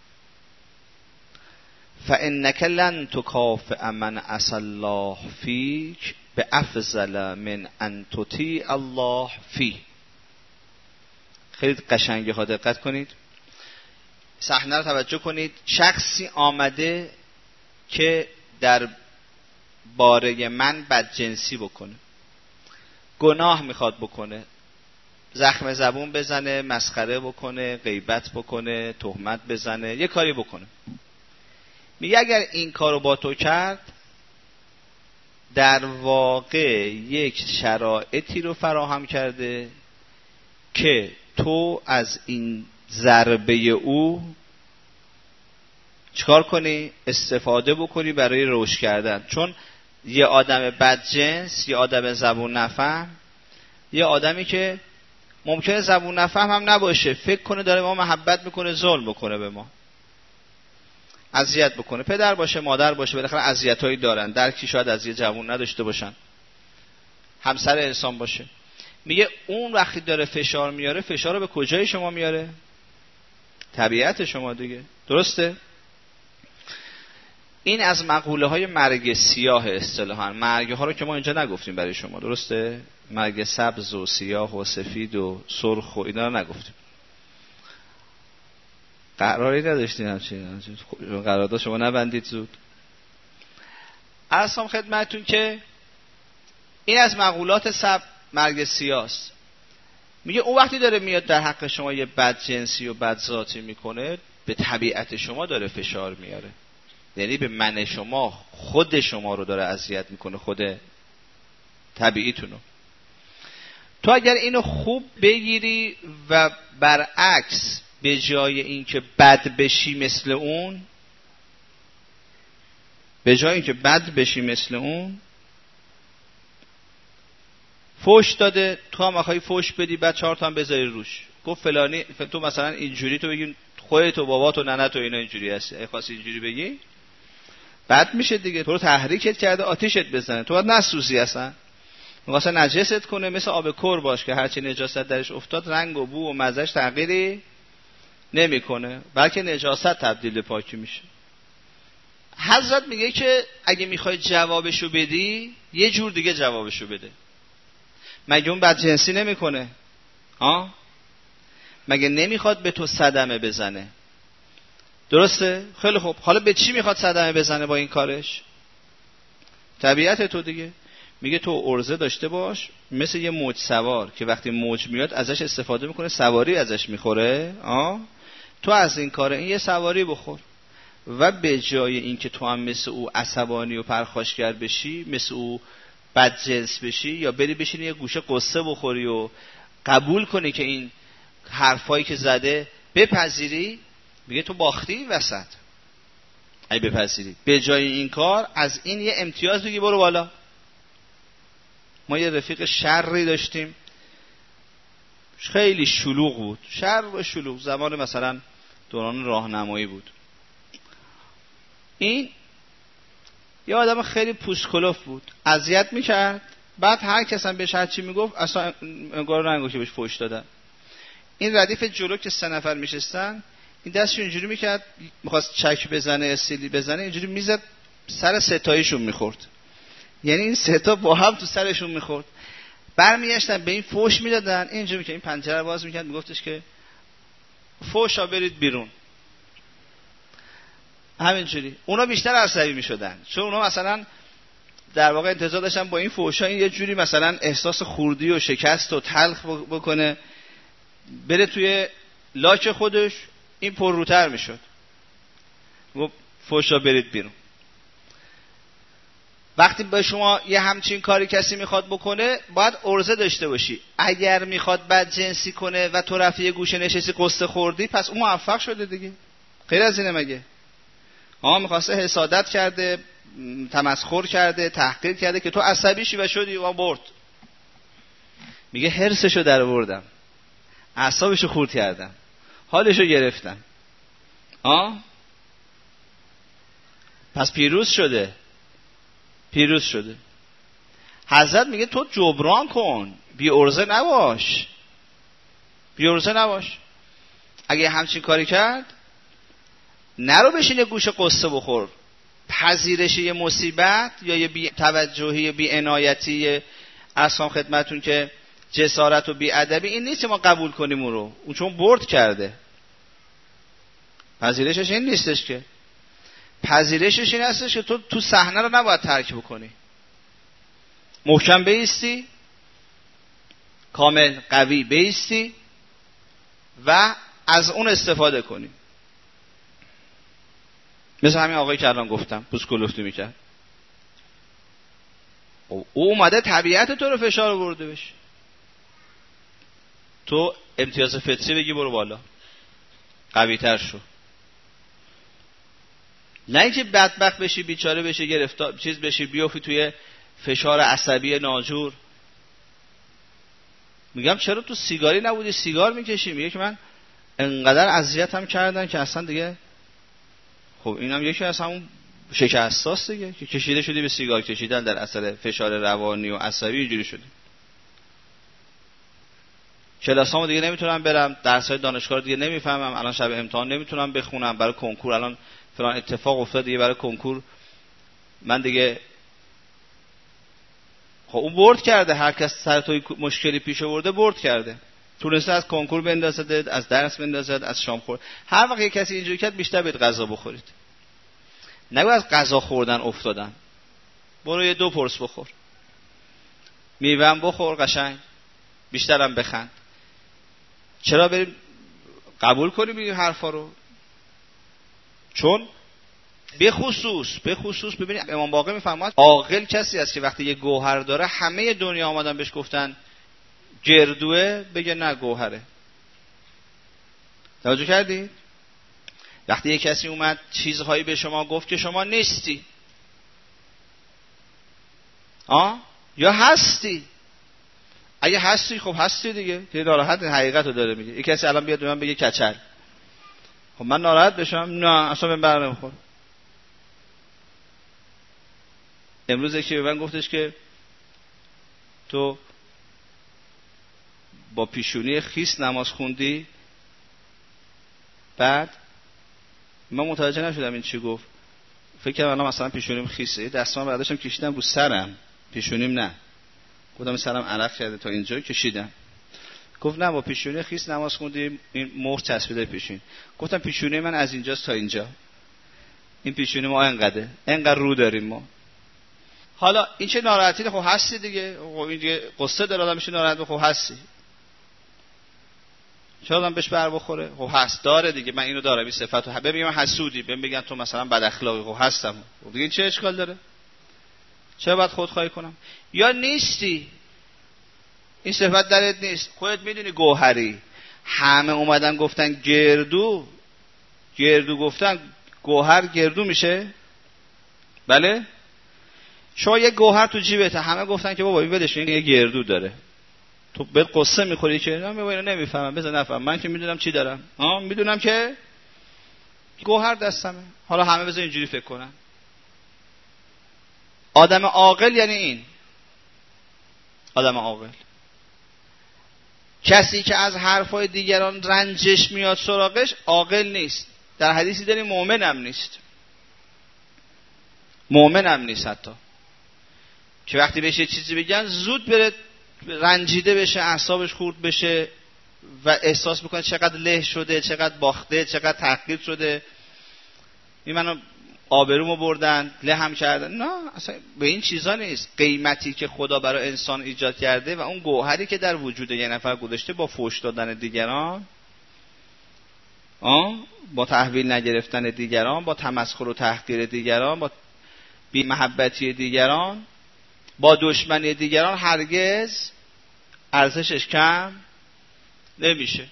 فانک لن تکافئ من عصی الله فیک بافضل من ان تطیع الله فیه. خیلی قشنگه ها، دقت کنید، صحنه رو توجه کنید. شخصی آمده که در باره من بدجنسی بکنه، گناه میخواد بکنه، زخم زبون بزنه، مسخره بکنه، غیبت بکنه، تهمت بزنه، یه کاری بکنه. میگه اگر این کارو با تو کرد، در واقع یک شرایطی رو فراهم کرده که تو از این ضربه او چیکار کنی؟ استفاده بکنی برای رشد کردن. چون یه آدم بدجنس، یه آدم زبون نفهم، یه آدمی که ممکنه زبون نفهم هم نباشه، فکر کنه داره ما محبت میکنه، ظلم بکنه به ما، اذیت بکنه، پدر باشه، مادر باشه، بالاخره اذیتایی دارن، درکی شاید از یه جوون نداشته باشن، همسر انسان باشه. میگه اون وقتی داره فشار میاره، فشار رو به کجای شما میاره؟ طبیعت شما دیگه، درسته؟ این از مقوله های مرگ سیاه اصطلاحاً. مرگ ها رو که ما اینجا نگفتیم برای شما، درسته؟ مرگ سبز و سیاه و سفید و سرخ و اینا رو نگفتیم. قراری نداشتین همچین قرارداد شما نبندید زود. عرضم خدمتتون که این از مقولات سب مرگ سیاست. میگه اون وقتی داره میاد در حق شما یه بد جنسی و بد ذاتی میکنه، به طبیعت شما داره فشار میاره، یعنی به من شما، خود شما رو داره اذیت میکنه، خود طبیعیتونو. تو اگر اینو خوب بگیری و برعکس به جای اینکه بد بشی مثل اون، به جای اینکه بد بشی مثل اون، فوش داده، تو هم اخوایی فوش بدی، بعد چهار تا هم بذاری روش، گفت فلانی تو مثلا اینجوری، تو بگی خودت و بابات و ننت و اینا اینجوری هستی، اگه خواستی اینجوری بگی بد میشه دیگه. تو رو تحریکت کرده آتیشت بزنه، تو باید نسوزی، اصلا می‌خواسته نجست کنه، مثل آب کور باش که هرچی نجاست درش افتاد رنگ و بو و مزهش تغییری نمیکنه، بلکه نجاست تبدیل به پاکی میشه. حضرت میگه که اگه میخوای جوابشو بدی، یه جور دیگه جوابشو بده. مگه اون بدجنسی نمیکنه؟ ها؟ مگه نمیخواد به تو صدمه بزنه؟ درسته؟ خیلی خوب، حالا به چی میخواد صدمه بزنه با این کارش؟ طبیعت تو دیگه. میگه تو عرضه داشته باش مثل یه موج سوار که وقتی موج میاد ازش استفاده میکنه، سواری ازش میخوره. آه؟ تو از این کار این یه سواری بخور، و به جای اینکه تو هم مثل او عصبانی و پرخاشگر بشی، مثل او بدجنس بشی، یا بری بشینی یه گوشه قصه بخوری و قبول کنی که این حرفایی که زده بپذیری، میگه تو باختی وسط. ای بپذیری، به جای این کار از این یه امتیاز بگی برو بالا. ما یه رفیق شری داشتیم، خیلی شلوغ بود، شر و شلوغ، زمان مثلا دوران راهنمایی بود. این یه آدم خیلی پوسکلوف بود، اذیت میکرد، بعد هر کس هم بهش هر چی میگفت اصلا انگار رنگو که بهش فوش دادن. این ردیف جلو که سه نفر میشستن، این دستشو اینجوری میکرد، میخواست چک بزنه، استیلی بزنه، اینجوری میزد سر ستایشون میخورد، یعنی این سه تا با هم تو سرشون میخورد. برمیگشتن به این فوش میدادن، اینجوری که این پنجره رو باز میکرد، میگفتش که فوشا برید بیرون. همینجوری اونا بیشتر عصبی میشدن، چون اونا مثلا در واقع انتظار داشتن با این فوشا این یه جوری مثلا احساس خوردی و شکست و تلخ بکنه، بره توی لاک خودش، این پرروتر میشد. گفت فوشا برید بیرون. وقتی به شما یه همچین کاری کسی میخواد بکنه باید عرضه داشته باشی. اگر میخواد بد جنسی کنه و تو رفتی یه گوشه نشستی قصه خوردی، پس اون موفق شده دیگه. غیر از اینه مگه؟ آها میخواسته حسادت کرده، تمسخر کرده، تحقیر کرده که تو عصبی شی و شدی و برد. میگه حرصشو در آوردم، اعصابشو خورد کردم، حالشو گرفتم. آه پس پیروز شده، پیروز شده. حضرت میگه تو جبران کن، بی عرضه نباش، بی عرضه نباش. اگه همچین کاری کرد نرو بشینه گوشه قصه بخور. پذیرش یه مصیبت یا یه بی توجهی، بی عنایتی، اصلا خدمتون که جسارت و بی ادبی، این نیست که ما قبول کنیم اون رو، اون چون برد کرده. پذیرشش این نیستش که، پذیرشش این هستش که تو تو صحنه رو نباید ترک بکنی، محکم بایستی، کامل قوی بایستی و از اون استفاده کنی. مثل همین آقایی که الان گفتم پوسکولفتی میکرد، او اومده طبیعت تو رو فشار برده بشه، تو امتیاز فطری بگی برو بالا، قوی تر شو. نه اینکه بدبخت بشی، بیچاره بشی، گرفتار چیز بشی، بیافتی توی فشار عصبی ناجور. میگم چرا تو سیگاری نبودی سیگار میکشی؟ میگه که من انقدر اذیتم کردن که اصلا دیگه. خب اینم یکی از همون شکستاست دیگه که کشیده شدی به سیگار کشیدن در اثر فشار روانی و عصبی، اینجوری شدی. کلاسامو دیگه نمیتونم برم، درسای دانشگاه دیگه نمیفهمم، الان شب امتحان نمیتونم بخونم، برای کنکور الان فلان اتفاق افتاد دیگه، برای کنکور من دیگه. خب اون برد کرده، هر کس سر توی مشکلی پیش آورده برد کرده، تونسته از کنکور بندازد، از درس بندازد، از شام خورد. هر وقت یک کسی اینجوری کرد بیشتر بهت غذا بخورید. نگو از غذا خوردن افتادن، برو یه دو پرس بخور، میوه‌ام بخور قشنگ، بیشترم بخند. چرا بریم قبول کنیم این حرفا رو؟ چون به خصوص به خصوص ببینید امام باقر میفرماد عاقل کسی است که وقتی یه گوهر داره همه دنیا آمدن بهش گفتن گردوه، بگه نه گوهره. توجه کردید؟ وقتی یه کسی اومد چیزهایی به شما گفت که شما نیستی، آه یا هستی. اگه هستی خب هستی دیگه، که ناراحت حقیقت رو داره میگه. یه کسی الان بیاد به من بگه کچل، خب من ناراحت بشم؟ نه اصلا من بر نمیخوره. امروز یکی به من گفتش که تو با پیشونی خیس نماز خوندی؟ بعد من متوجه نشدم این چی گفت، فکر کردم الان مثلا پیشونیم خیسه، دستام برداشتم کشیدم رو سرم، پیشونیم نه، گفتم سرم عرق کرده تا اینجا کشیدم. گفت نه با پیشونی خیس نماز خوندی، این مهر چسبیده پیشون. گفتم پیشونی من از اینجاست تا اینجا، این پیشونی ما انقدره، انقدر رو داریم ما. حالا این چه ناراحتی؟ خب هستی دیگه، خب این دیگه قصه داره آدم میشه ناراحت، خب هستی. چرا آدم بهش بر بخوره؟ خب هست داره دیگه، من اینو دارم، این صفتو. ببین من حسودی، بهم بگن تو مثلا بد اخلاقی، خب هستم. خب دیگه چه اشکال داره؟ چرا باید خودخواهی کنم؟ یا نیستی، این صفت درت نیست، خودت میدونی گوهری. همه اومدن گفتن گردو، گردو گفتن گوهر گردو میشه؟ بله؟ شما یه گوهر تو جیبته، همه گفتن که بابا این بدش، این یه گردو داره، تو به قصه میخوری که نه بابا اینو نمیفهمم، بذار نفهم، من که میدونم چی دارم، ها میدونم که گوهر دستمه. حالا همه بذار اینجوری فکر کنن. آدم عاقل یعنی این، آدم عاقل کسی که از حرفای دیگران رنجش میاد سراغش عاقل نیست. در حدیثی داریم مؤمن هم نیست، مؤمن هم نیست حتی، که وقتی بهش یه چیزی بگن زود بره رنجیده بشه، اعصابش خورد بشه و احساس میکنه چقدر له شده، چقدر باخته، چقدر تحقیر شده، این منو آبرومو بردن، له هم کردن. نه اصلا به این چیزا نیست. قیمتی که خدا برای انسان ایجاد کرده و اون گوهری که در وجود یه نفر گذاشته با فحش دادن دیگران، آه با تحویل نگرفتن دیگران، با تمسخر و تحقیر دیگران، با بی محبتی دیگران، با دشمنی دیگران هرگز ارزشش کم نمیشه.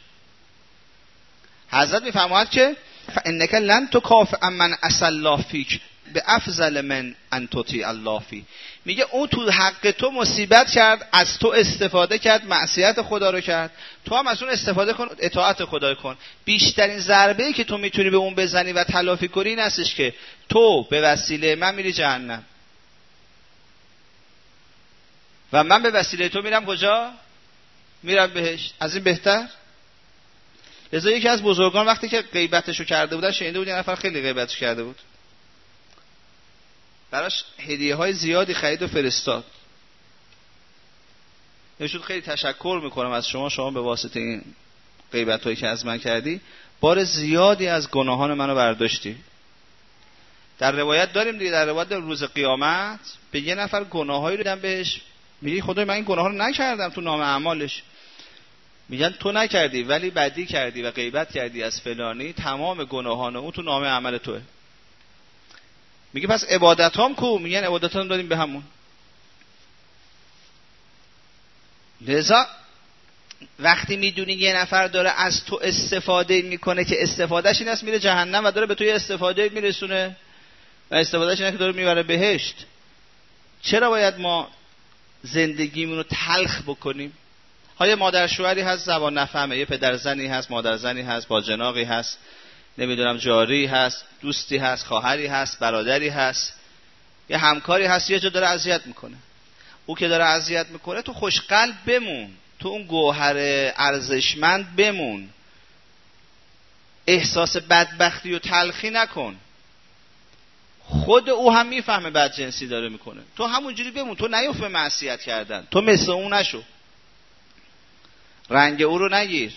حضرت میفرماید که فانک لن تکافئ من عصی الله فیک بافضل من ان تطیع الله فی. میگه اون تو حق تو مصیبت کرد، از تو استفاده کرد، معصیت خدا رو کرد، تو هم از اون استفاده کن، اطاعت خدا کن. بیشترین ضربه‌ای که تو میتونی به اون بزنی و تلافی کنی این هستش که تو به وسیله من میری جهنم و من به وسیله تو میرم کجا؟ میرم بهشت. از این بهتر؟ لذا یکی از بزرگان وقتی که غیبتشو کرده بودن، شنیده بود یه نفر خیلی غیبتش کرده بود، براش هدیه های زیادی خرید و فرستاد. نشود خیلی تشکر میکنم از شما، شما به واسطه این غیبت هایی که از من کردی بار زیادی از گناهان منو برداشتی. در روایت داریم دیگه، در روایت روز قیامت به یه نفر گناهایی رو دیدن بهش، میگه خدای من این گناه رو نکردم تو نامه اعمالش. میگن تو نکردی ولی بدی کردی و غیبت کردی از فلانی، تمام گناهان اون تو نامه عمل توه. میگه پس عبادتام کو؟ میگن عبادتام دادیم به همون. لذا وقتی میدونی یه نفر داره از تو استفاده میکنه که استفادهش این است میره جهنم و داره به تو یه استفاده میرسونه و استفادهش اینه که داره میبره بهشت، چرا باید ما زندگیمون رو تلخ بکنیم؟ های مادر شوهری هست زبان نفهمه، یه پدر زنی هست، مادر زنی هست، باجناقی هست، نمیدونم جاری هست، دوستی هست، خواهری هست، برادری هست، یه همکاری هست، یه جا داره اذیت میکنه. او که داره اذیت میکنه تو خوشقلب بمون، تو اون گوهر ارزشمند بمون، احساس بدبختی و تلخی نکن. خود او هم میفهمه بدجنسی داره میکنه، تو همونجوری بمون، تو نیفت به معصیت کردن، تو مثل اون نشو، رنگ او رو نگیر،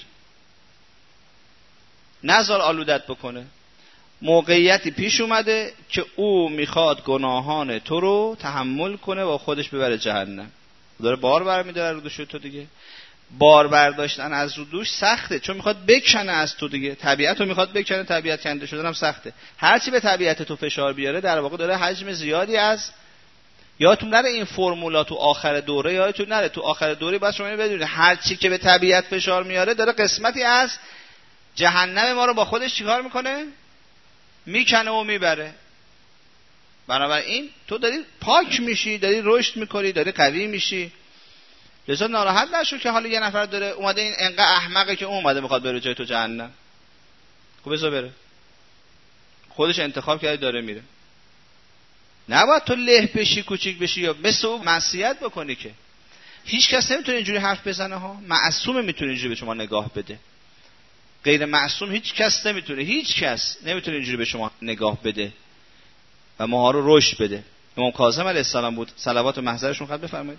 نذار آلودت بکنه. موقعیتی پیش اومده که او میخواد گناهان تو رو تحمل کنه و خودش ببره جهنم، داره بار برمیداره رو دوش تو دیگه. بار برداشتن از رو دوش سخته، چون میخواد بکنه از تو دیگه، طبیعت رو میخواد بکنه، طبیعت کنده شدن هم سخته. هرچی به طبیعت تو فشار بیاره در واقع داره حجم زیادی از، یادتون نره این فرمولا تو آخر دوره، یادتون نره تو آخر دوره باید شما اینو بدونید هرچی که به طبیعت فشار میاره داره قسمتی از جهنم ما رو با خودش چیکار میکنه؟ میکنه و میبره. بنابراین تو داری پاک میشی، داری رشد میکنی، داری قوی میشی. لذا ناراحت نشو که حالا یه نفر داره اومده این انقدر احمقه که اون اومده میخواد بره جای تو جهنم. خب بذار بره، خودش انتخاب کرده داره میره. نباید تو له بشی، کوچیک بشی یا مثل اون معصیت بکنی که هیچ کس نمیتونه اینجوری حرف بزنه ها. معصوم میتونه اینجوری به شما نگاه بده، غیر معصوم هیچ کس نمیتونه، هیچ کس نمیتونه اینجوری به شما نگاه بده و ماها رو رشد بده. امام کاظم علیه السلام بود، صلوات و محضرشون خط بفرمایید.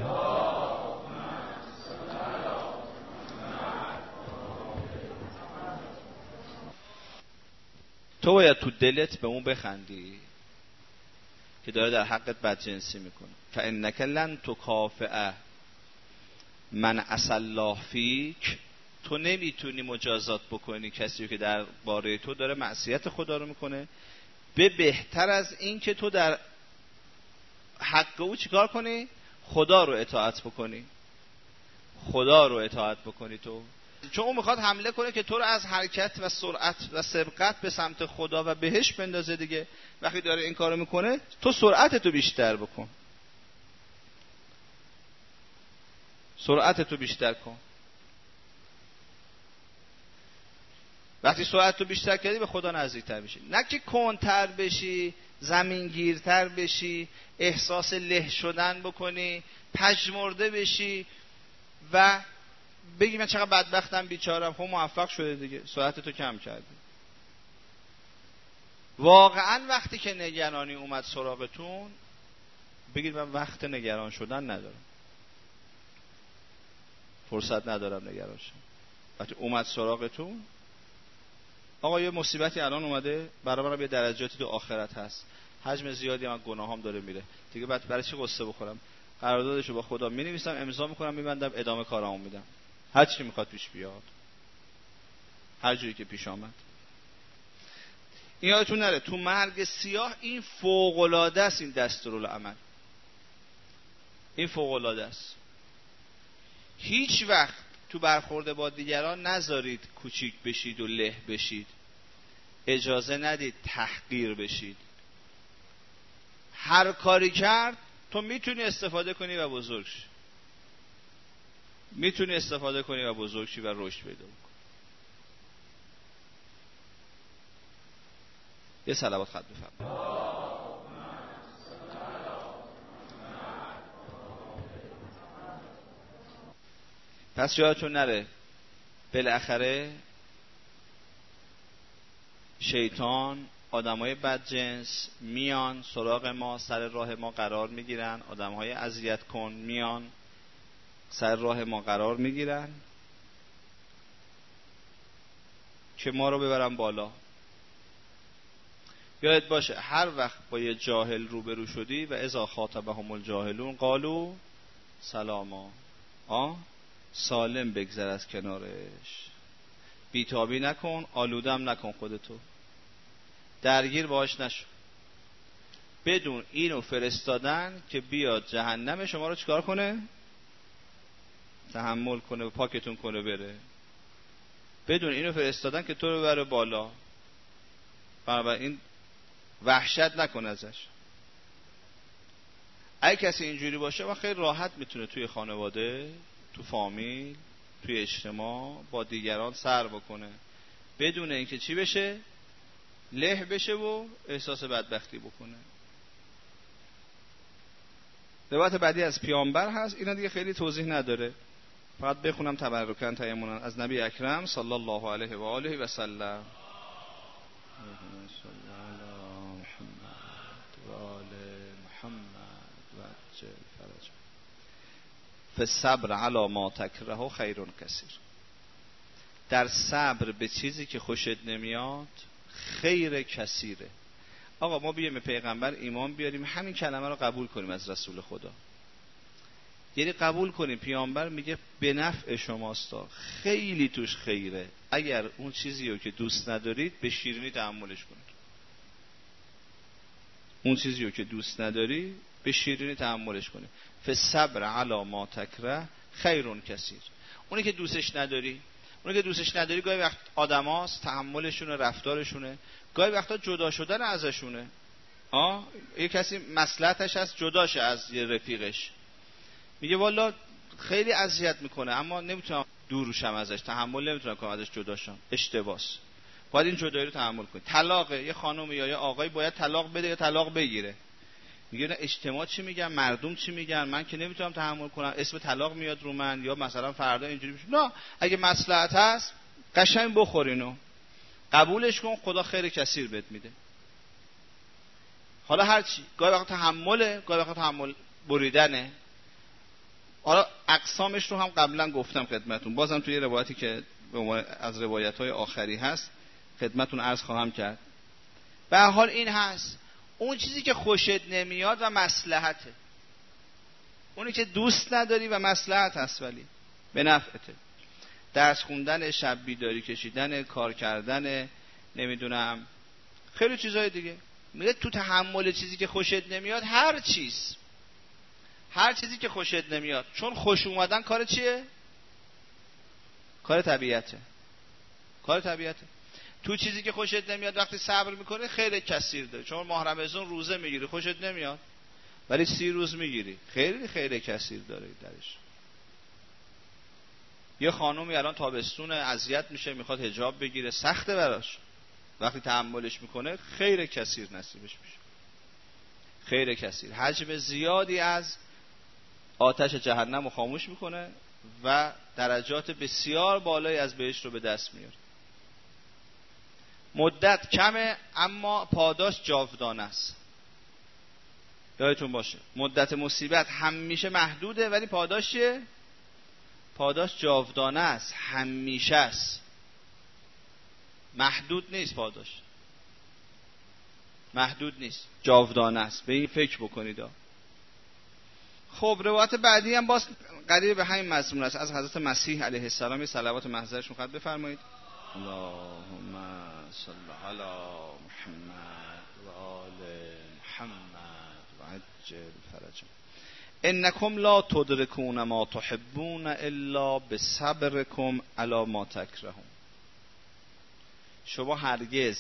تو باید تو دلت به اون بخندی که داره در حقت بدجنسی میکنه. فانک لن تکافئ من عصی الله فیک. تو نمیتونی مجازات بکنی کسی که در باره تو داره معصیت خدا رو میکنه به بهتر از این که تو در حق او چیکار کنی؟ خدا رو اطاعت بکنی، خدا رو اطاعت بکنی تو. چون اون میخواد حمله کنه که تو رو از حرکت و سرعت و سبقت به سمت خدا و بهش بندازه دیگه. وقتی داره این کارو میکنه تو سرعت تو بیشتر بکن، سرعت تو بیشتر کن. وقتی سرعت تو بیشتر کردی به خدا نزدیکتر میشی، نه که کنتر بشی، زمینگیرتر بشی، احساس له شدن بکنی، پژمرده بشی و بگی من چقدر بدبختم بیچارم. خب موفق شده دیگه، سرعت تو کم کردی. واقعا وقتی که نگرانی اومد سراغتون بگید من وقت نگران شدن ندارم، فرصت ندارم نگران شم. وقتی اومد سراغتون آقا یه مصیبتی الان اومده برای من، یه درجاتی تو آخرت هست، حجم زیادی من گناهام داره میره دیگه، بعد برای چی قصه بخورم؟ قراردادشو با خدا می‌نویسم، امضا میکنم، میبندم، ادامه کارامو میدم. هر چی میخواد پیش بیاد، هر جوری که پیش آمد. این یادتون نره تو مرگ سیاه این فوق‌العاده است، این دستورالعمل این فوق‌العاده است. هیچ وقت تو برخورد با دیگران نذارید کوچیک بشید و له بشید، اجازه ندید تحقیر بشید. هر کاری کرد تو میتونی استفاده کنی و بزرگ شی، میتونی استفاده کنی و بزرگ شی و رشد پیدا کنی. یه صلوات خط بفرمایید. پس یادتون نره بالاخره شیطان، آدمای بدجنس میان سراغ ما، سر راه ما قرار میگیرن، آدمهای اذیت کن میان سر راه ما قرار میگیرن که ما رو ببرن بالا. یادت باشه هر وقت با یه جاهل روبرو شدی و اذا خاطبهم الجاهلون قالوا سلاما، آه سالم بگذر از کنارش، بیتابی نکن، آلودم نکن خودتو، درگیر باش نشو. بدون اینو فرستادن که بیاد جهنم شما رو چیکار کنه؟ تحمل کنه و پاکتون کنه بره. بدون اینو فرستادن که تو رو ببره بالا. بنابراین وحشت نکن ازش. اگه کسی اینجوری باشه و خیلی راحت میتونه توی خانواده، تو فامیل، توی اجتماع با دیگران سر بکنه بدون اینکه چی بشه؟ له بشه و احساس بدبختی بکنه. روایت بعدی از پیامبر هست، اینا دیگه خیلی توضیح نداره، فقط بخونم تبرکاً تیمنا از نبی اکرم صلی الله علیه و آله و سلم. فالصبر علی ما تکره خیر کثیر. در صبر به چیزی که خوشت نمیاد خیر کثیره. آقا ما بیایم به پیغمبر ایمان بیاریم، همین کلمه رو قبول کنیم از رسول خدا، یعنی قبول کنیم پیامبر میگه به نفع شماستا، خیلی توش خیره، اگر اون چیزی رو که دوست ندارید به شیرینی تحملش کنید. اون چیزی رو که دوست نداری به شیرینی تحملش کنید. فالصبر علی ما تکره خیر کثیر. اونی که دوستش نداری، اونی که دوستش نداری گاهی وقت آدماست، تحملشونه، رفتارشونه، گاهی وقتا جدا شدن ازشونه. آه یه کسی مصلحتش هست جداشه از یه رفیقش، میگه والا خیلی اذیت میکنه اما نمیتونم دور شم ازش، تحمل نمیتونم کنم ازش جدا شم. اشتباس، باید این جدایی رو تحمل کنی. طلاقه، یه خانم یا یه آقایی باید طلاق بده یا طلاق بگیره، میگه نه اجتماع چی میگن، مردم چی میگن، من که نمیتونم تحمل کنم، اسم طلاق میاد رو من، یا مثلا فردا اینجوری میشه. نه، اگه مصلحت هست قشنگ بخورینو، قبولش کن، خدا خیر کثیر بهت میده. حالا هر چی، گاهی وقت تحمله، گاهی وقت تحمل بریدنه. حالا اقسامش رو هم قبلا گفتم خدمتون، بازم توی روایتی که از روایت‌های آخری هست خدمتون عرض خواهم کرد. به هر حال این هست، اون چیزی که خوشت نمیاد و مصلحته، اونی که دوست نداری و مصلحت هست ولی به نفعته، درس خوندن، شب بیداری کشیدن، کار کردن، نمیدونم خیلی چیزهای دیگه. میگه تو تحمل چیزی که خوشت نمیاد، هر چیز هر چیزی که خوشت نمیاد، چون خوش اومدن کار چیه؟ کار طبیعته، کار طبیعته. تو چیزی که خوشت نمیاد وقتی صبر میکنی خیلی کثیر داره، چون ماه رمضان روزه میگیری خوشت نمیاد ولی سی روز میگیری، خیلی خیلی کثیر داره درش. یه خانومی الان تابستون اذیت میشه، میخواد حجاب بگیره، سخته براش، وقتی تحملش میکنه خیلی کثیر نصیبش میشه، خیلی کثیر، حجم زیادی از آتش جهنم رو خاموش میکنه و درجات بسیار بالایی از بهشت رو به دست میاره. مدت کمه اما پاداش جاودانه است. یادتون باشه مدت مصیبت همیشه محدوده ولی پاداش چیه؟ پاداش جاودانه است، همیشه است، محدود نیست. پاداش محدود نیست، جاودانه است، به این فکر بکنید. خب روایت بعدی هم باز قریب به همین مضمون است، از حضرت مسیح علیه السلام. صلوات محضرشون خط بفرمایید. اللهم صل علی محمد و آل محمد و عجل فرجهم. انکم لا تدرکون ما تحبون الا بصبرکم علی ما تکرهون. شما هرگز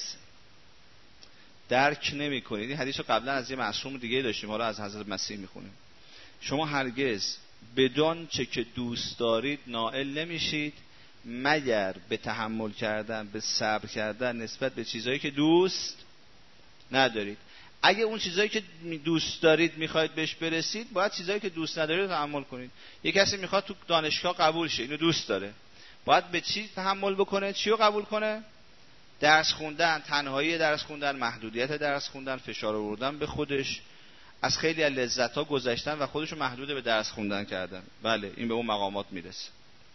درک نمی کنید، این حدیث رو قبلا از یه معصوم دیگه داشتیم، حالا از حضرت مسیح میخونیم. شما هرگز بدان چه که دوست دارید نائل نمیشید مگر به تحمل کردن، به صبر کردن نسبت به چیزایی که دوست ندارید. اگه اون چیزایی که دوست دارید میخواید بهش برسید، باید چیزایی که دوست ندارید رو تحمل کنید. یک کسی میخواد تو دانشگاه قبول شه، اینو دوست داره، باید به چی تحمل بکنه؟ چی رو قبول کنه؟ درس خوندن، تنهایی درس خوندن، محدودیت درس خوندن، فشار آوردن به خودش، از خیلی از لذت‌ها گذشتن و خودشو محدود به درس خوندن کردن. بله، این به اون مقامات میرسه.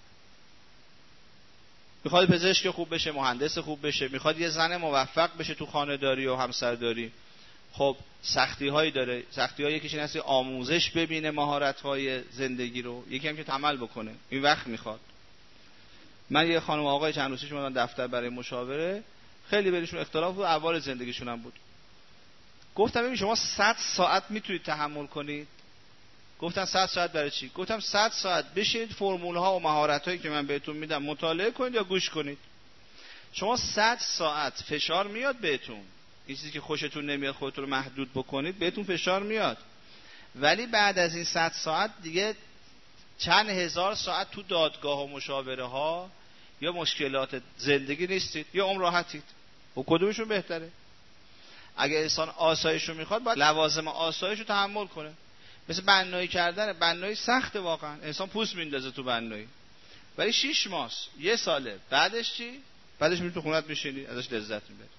میخواد پزشک خوب بشه، مهندس خوب بشه، میخواد یه زن موفق بشه تو خانه‌داری و همسرداری، خب سختی‌هایی داره. سختی‌ها یکیش این هست آموزش ببینه مهارت‌های زندگی رو، یکی هم که عمل بکنه. این وقت میخواد. من یه خانم آقای چند روزی اومدن دفتر برای مشاوره، خیلی بینشون اختلاف بود، احوال زندگیشون هم بود. گفتم ببین شما صد ساعت میتونید تحمل کنید؟ گفتن صد ساعت برای چی؟ گفتم صد ساعت بشید فرمول‌ها و مهارت‌هایی که من بهتون میدم مطالعه کنید یا گوش کنید. شما صد ساعت فشار میاد بهتون، این چیزی که خوشتون نمیاد خودتون رو محدود بکنید، بهتون فشار میاد، ولی بعد از این صد ساعت دیگه چند هزار ساعت تو دادگاه و مشاوره ها یا مشکلات زندگی نیستید یا عمر راحتید. و کدومشون بهتره؟ اگه انسان آسایش رو میخواد باید لوازم آسایش رو تحمل کنه. مثل بنایی کردن، بنایی سخته واقعا، انسان پوست میندازه تو بنایی، ولی شش ماه یه ساله بعدش چی؟ بعدش میتونی تو خونت میشینی ازش لذت میبری.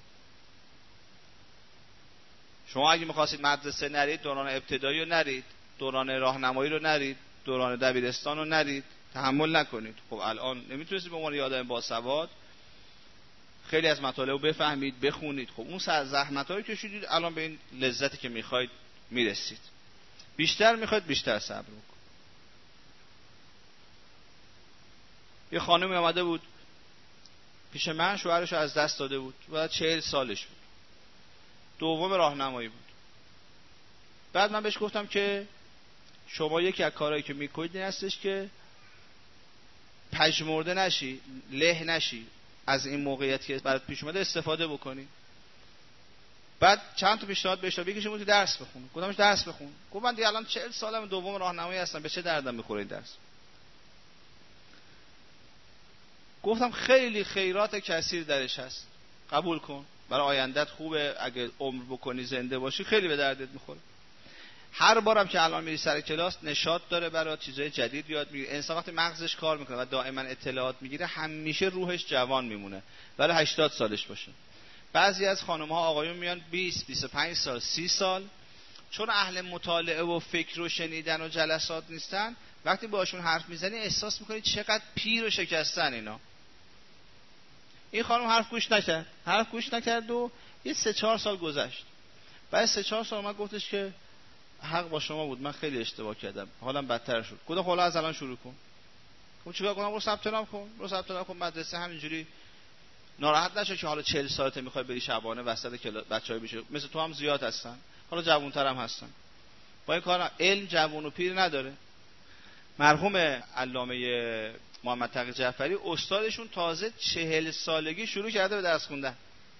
شما اگه میخواستید مدرسه نرید، دوران ابتدایی رو نرید، دوران راهنمایی رو نرید، دوران دبیرستان رو نرید، تحمل نکنید، خب الان نمیتونستید به عنوان یه آدم باسواد خیلی از مطالب رو بفهمید، بخونید. خب اون زحمت‌هایی که کشیدید الان به این لذتی که میخواید میرسید. بیشتر میخواید بیشتر صبر بکنید. یه خانمی اومده بود پیش من، شوهرش رو از دست داده بود و چهل سالش بود، دوم راهنمایی بود. بعد من بهش گفتم که شما یکی از کارهایی که میکنید این هستش که پژمرده نشی، له نشی، از این موقعیت که برات پیش اومده استفاده بکنی. بعد چند تا پیشنهاد بهش دادم، یکیش بود درس بخون. گفتمش درس بخون. گفت من دیگه الان چهل سالم دوم راهنمایی هستم، به چه دردم میخوره این درس؟ گفتم خیلی خیرات کثیر درش هست، قبول کن، برای آیندت خوبه، اگه عمر بکنی زنده باشی خیلی به دردت میخوره. هر بارم که الان میری سر کلاس نشاط داره، برای چیزای جدید یاد میگیره. انسان وقتی مغزش کار میکنه و دائما اطلاعات میگیره همیشه روحش جوان میمونه، ولی هشتاد سالش باشه. بعضی از خانم ها آقایون میان بیست بیست و پنج سال سی سال، چون اهل مطالعه و فکر و شنیدن و جلسات نیستن، وقتی باشون حرف میزنی احساس میکنی چقدر پیر و شکستن اینا. این خانم حرف گوش نکرد، حرف گوش نکرد و یه سه چهار سال گذشت. بعد سه چهار سال من گفتش که حق با شما بود، من خیلی اشتباه کردم، حالم بدتر شد. گفتم حالا از الان شروع کن. گفتم چیکار کنم؟ رو ثبت نام کن، رو ثبت نام کن مدرسه، همینجوری ناراحت نشو که حالا چهل سالته میخوای بری شبانه وسط کلاس بچهای بشه، مثل تو هم زیاد هستن، حالا جوان‌تر هم هستن. با این کار علم جوان و پیر نداره. مرحوم علامه محمد تقی جعفری استادشون تازه چهل سالگی شروع کرده به درس خوندن،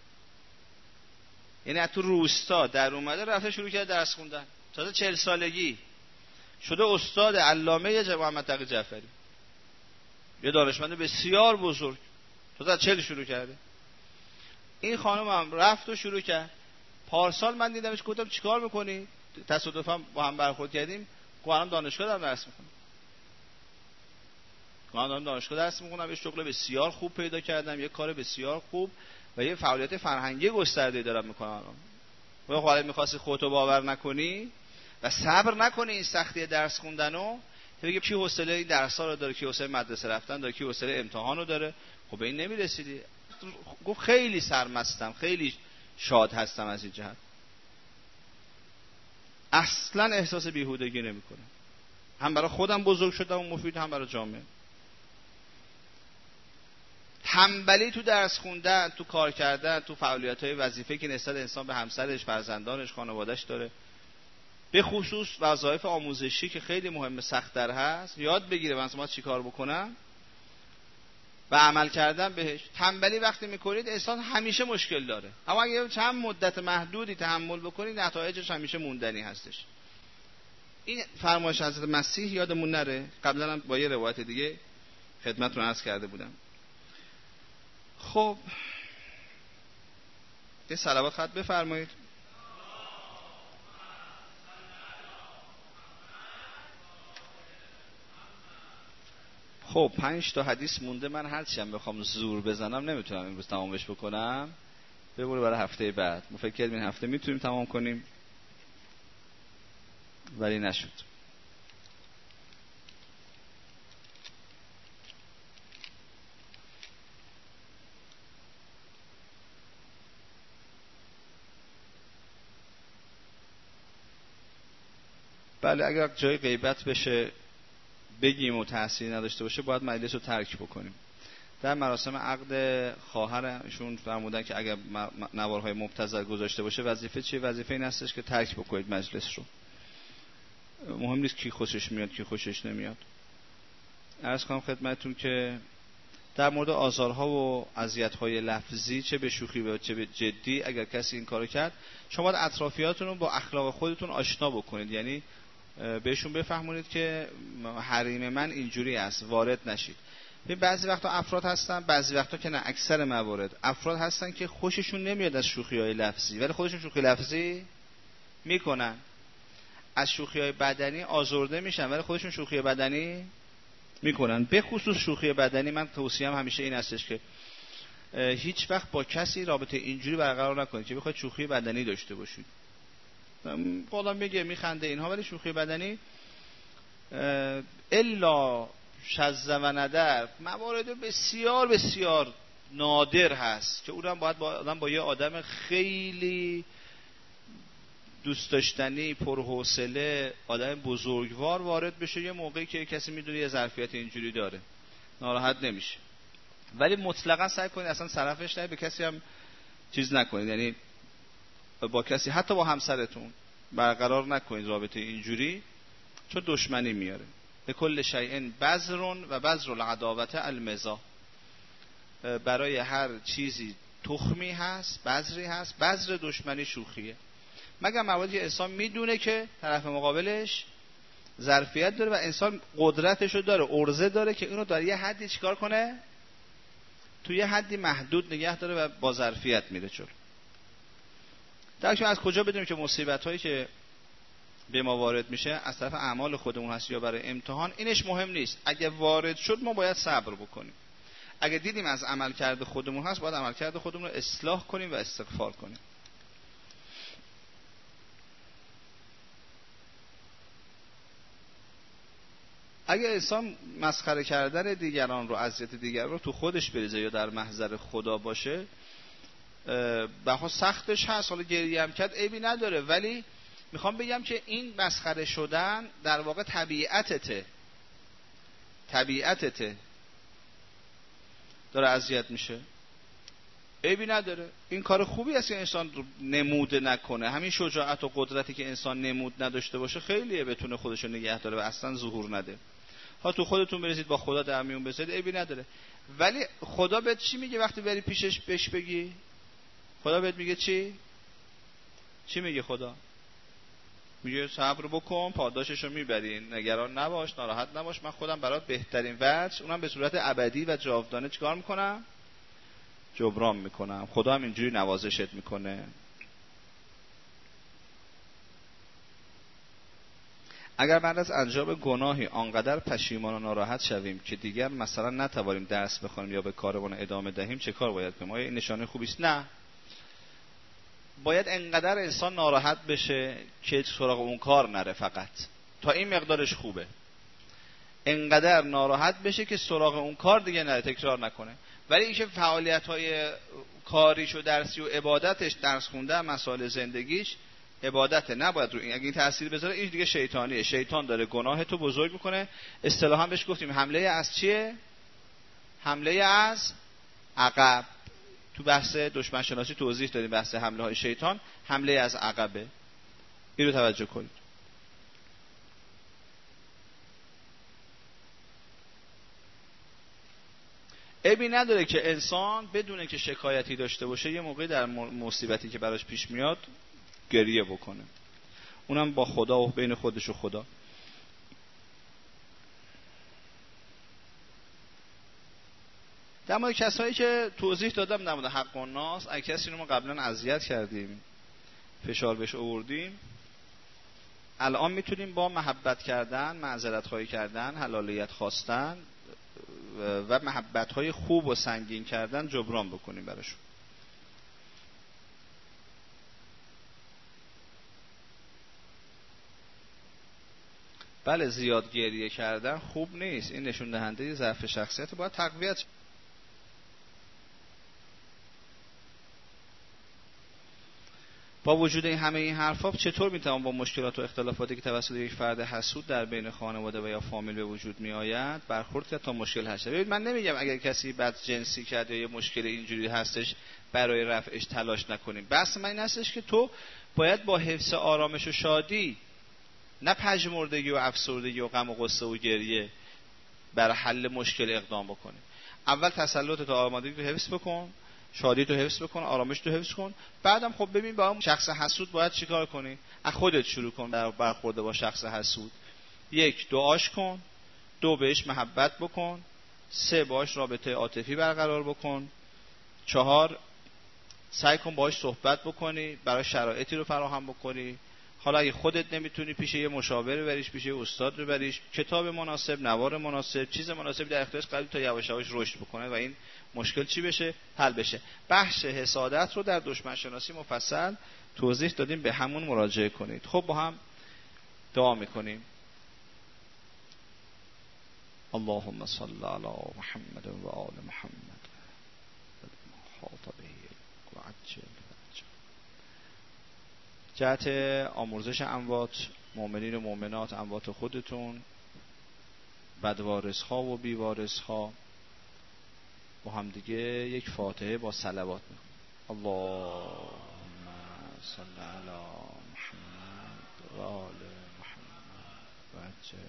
یعنی از تو روستا در اومده رفته شروع کرده درس خوندن، تازه چهل سالگی شده استاد علامه محمد تقی جعفری، یه دانشمند بسیار بزرگ، تازه از چهل شروع کرده. این خانم هم رفت و شروع کرد. پارسال من دیدمش، گفتم چیکار میکنی؟ تصادفاً با هم برخورد کردیم. گفتم دانشگاه دارم درس میکنم. گفتم دانشگاه درس میکنم، یه شغل بسیار خوب پیدا کردم، یه کار بسیار خوب و یه فعالیت فرهنگی گسترده دارم میکنم. و خب می‌خواستی خودتو باور نکنی و صبر نکنی این سختی درس خوندنو، بگی کی حوصله این درس‌ها رو داره، کی حوصله مدرسه رفتن داره، کی حوصله امتحان رو داره. خب به این نمیرسیدی. گفت خیلی سرمستم، خیلی شاد هستم از این جهت. اصلا احساس بیهودگی نمی‌کنم. هم برای خودم بزرگ شدم و مفید، هم برای جامعه. تنبلی تو درس خوندن، تو کار کردن، تو فعالیت‌های وظیفه‌ای که نسبت انسان به همسرش، فرزندانش، خانواده‌اش داره، به خصوص وظایف آموزشی که خیلی مهمه، سخت‌تر هست، یاد بگیره مثلا چی کار بکنم و عمل کردن بهش. تنبلی وقتی میکنید انسان همیشه مشکل داره، اما اگه چند مدت محدودی تحمل بکنید نتایجش همیشه موندنی هستش. این فرمایش حضرت مسیح یادمون نره، قبلا هم با یه روایت دیگه خدمتتون عرض کرده بودم. خب یه صلوات خط بفرمایید. خب پنج تا حدیث مونده، من هرچی هم بخوام زور بزنم نمیتونم امروز تمامش بکنم، ببره برای هفته بعد. ما فکر کردیم این هفته میتونیم تمام کنیم ولی نشد. بله اگر جای غیبت بشه بگیم و تأثیری نداشته باشه باید مجلس رو ترک بکنیم. در مراسم عقد خواهرشون فرمودن که اگر نوارهای مبتذل گذاشته باشه وظیفه چیه؟ وظیفه این هستش که ترک بکنید مجلس رو. مهم نیست کی خوشش میاد کی خوشش نمیاد. عرض کنم خدمتتون که در مورد آزارها و اذیت‌های لفظی چه به شوخی و چه به جدی اگر کسی این کارو کرد، شما باید اطرافیاتون رو با اخلاق خودتون آشنا بکنید، یعنی بهشون بفهمونید که حریم من اینجوری است، وارد نشید. بعضی وقتا افراد هستن، بعضی وقتا که نه، اکثر موارد افراد هستن که خوششون نمیاد از شوخی‌های لفظی ولی خودشون شوخی لفظی میکنن، از شوخی‌های بدنی آزرده میشن ولی خودشون شوخی بدنی میکنن. به خصوص شوخی بدنی من توصیه‌ام همیشه این هستش که هیچ وقت با کسی رابطه اینجوری برقرار نکنید که بخواید شوخی بدنی داشته باشید. خودم میگه میخنده اینها ولی شوخی بدنی الا شذ و ندر موارد بسیار بسیار نادر هست که اونم باید با آدم با یه آدم خیلی دوست داشتنی، پرحوصله، آدم بزرگوار وارد بشه. یه موقعی که کسی میدونه یه ظرفیت اینجوری داره ناراحت نمیشه، ولی مطلقا سعی کنید اصلا طرفش نه، به کسی هم چیز نکنید، یعنی با کسی حتی با همسرتون برقرار نکنید رابطه اینجوری، چون دشمنی میاره. به کل شیء بذر و بذر العداوت المزاح، برای هر چیزی تخمی هست، بذری هست، بذر دشمنی شوخیه. مگر مواردی که انسان میدونه که طرف مقابلش ظرفیت داره و انسان قدرتشو داره، عرضه داره که اینو در یه حدی چیکار کنه، تو یه حدی محدود نگه داره و با ظرفیت میره جلو. درکش از کجا بدونیم که مصیبت هایی که به ما وارد میشه از طرف اعمال خودمون هست یا برای امتحان؟ اینش مهم نیست. اگه وارد شد ما باید صبر بکنیم. اگه دیدیم از عمل کرده خودمون هست باید عمل کرده خودمون رو اصلاح کنیم و استغفار کنیم. اگه انسان مسخره کردن دیگران رو، اذیت دیگران رو تو خودش بریزه یا در محضر خدا باشه، بخوا سختش هست. حالا گریه هم کرد عیبی نداره، ولی میخوام بگم که این مسخره شدن در واقع طبیعتته، طبیعتته داره اذیت میشه، عیبی نداره. این کار خوبی است که انسان نمود نکنه. همین شجاعت و قدرتی که انسان نمود نداشته باشه خیلیه، بتونه خودشو نگه داره و اصلا ظهور نده. ها تو خودتون بریزید با خدا در میون بذارید عیبی نداره، ولی خدا بهت چی میگه وقتی بری پیشش بهش بگی؟ خدا بهت میگه چی؟ چی میگه خدا؟ میگه صبر بکن پاداششو میبری، نگران نباش، ناراحت نباش، من خودم برات بهترین وجه، اونم به صورت ابدی و جاودانه چیکار میکنم؟ جبران میکنم. خدا هم اینجوری نوازشت میکنه. اگر بعد از انجام گناهی آنقدر پشیمان و ناراحت شویم که دیگر مثلا نتوانیم درس بخونیم یا به کارمون ادامه دهیم، چه کار باید کنیم؟ آیا این نشانه خوبی است؟ نه. باید انقدر انسان ناراحت بشه که سراغ اون کار نره، فقط تا این مقدارش خوبه. انقدر ناراحت بشه که سراغ اون کار دیگه نره، تکرار نکنه. ولی اینکه فعالیت‌های کاریش و درسی و عبادتش، درس خوندن، مسائل زندگیش عبادته، نباید رو این اگه این تأثیر بذاره این دیگه شیطانیه. شیطان داره گناه تو بزرگ میکنه. اصطلاحاً بهش گفتیم حمله از چیه؟ حمله از عقب. تو بحث دشمن شناسی توضیح دادیم بحث حمله های شیطان حمله از عقبه. این رو توجه کنید. عیبی نداره که انسان بدونه که شکایتی داشته باشه یه موقعی در مصیبتی که براش پیش میاد گریه بکنه، اونم با خدا و بین خودش و خدا. در مورد کسایی که توضیح دادم در مورد حق الناس، اگه کسی رو ما قبلا اذیت کردیم، فشار بهش آوردیم، الان میتونیم با محبت کردن، معذرت خواهی کردن، حلالیت خواستن و محبت های خوب و سنگین کردن جبران بکنیم براشون. بله زیاد گریه کردن خوب نیست، این نشون دهنده ضعف شخصیت، باید تقویت. با وجود این همه این حرفا چطور میتوان با مشکلات و اختلافاتی که توسط یک فرد حسود در بین خانواده و یا فامیل به وجود میآید برخورد کرد تا مشکل حل شود؟ ببینید من نمیگم اگر کسی بد جنسی کرد یا یه مشکل اینجوری هستش برای رفعش تلاش نکنیم. بحث من این هستش که تو باید با حفظ آرامش و شادی، نه پژمردگی و افسردگی و غم و غصه و گریه، برای حل مشکل اقدام بکنی. اول تسلط تو، آمادگی تو حفظ بکن، شادی تو حفظ بکن، آرامش تو حفظ کن. بعدم خب ببین با اون شخص حسود باید چیکار کنی. از خودت شروع کن در برخورد با شخص حسود. یک، دعاش کن. دو، بهش محبت بکن. سه، باهاش رابطه عاطفی برقرار بکن. چهار، سعی کن باهاش صحبت بکنی، برای شرایطی رو فراهم بکنی. حالا اگه خودت نمیتونی پیش یه مشاور ببریش، پیش یه استاد ببریش، کتاب مناسب، نوار مناسب، چیز مناسب در اختیارش قرار تا یواش یواش رشد بکنه و این مشکل چی بشه؟ حل بشه. بحث حسادت رو در دشمن شناسی مفصل توضیح دادیم، به همون مراجعه کنید. خب با هم دعا میکنیم. اللهم صل علی محمد و آل محمد خاطبه و عجل جهت آمرزش اموات مؤمنین و مؤمنات، اموات خودتون، بدوارث ها و بیوارث ها، با هم دیگه یک فاتحه با صلوات میخونیم. اللهم صل علی محمد و آل محمد و عجل.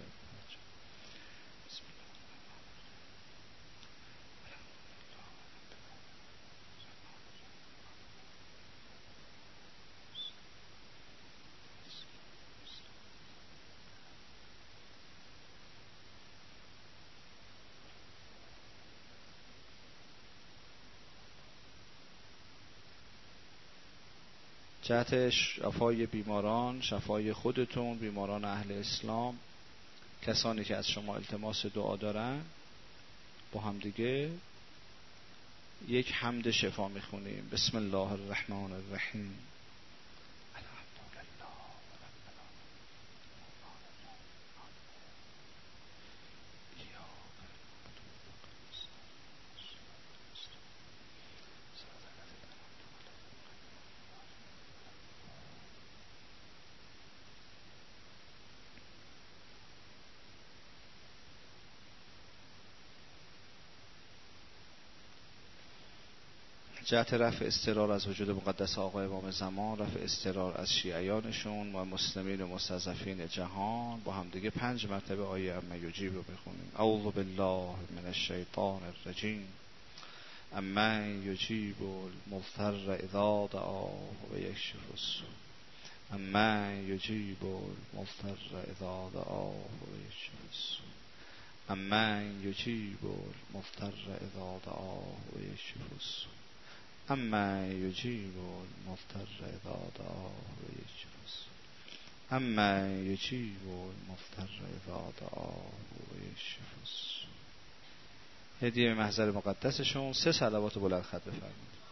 جهت شفای بیماران، شفای خودتون، بیماران اهل اسلام، کسانی که از شما التماس دعا دارن، با هم دیگه یک حمد شفا میخونیم. بسم الله الرحمن الرحیم. جهت رفع اضطرار از وجود مقدس آقای امام زمان، رفع اضطرار از شیعیانشون و مسلمین و مستضعفین جهان، با هم دیگه پنج مرتبه آیه اما یجیب رو بخونیم. اعوذ بالله من الشیطان الرجیم. اما یجیب المضطر اذا دعاه و یکشف السوء. اما یجیب المضطر اذا دعاه و یکشف السوء. اما یجیب المضطر اذا دعاه و یکشف السوء. اما یجیب المضطر اذا دعاه و یکشف السوء. اما یجیب المضطر اذا دعاه و یکشف السوء. هدیه محضر مقدسشون سه صلوات بلند ختم بفرمایید.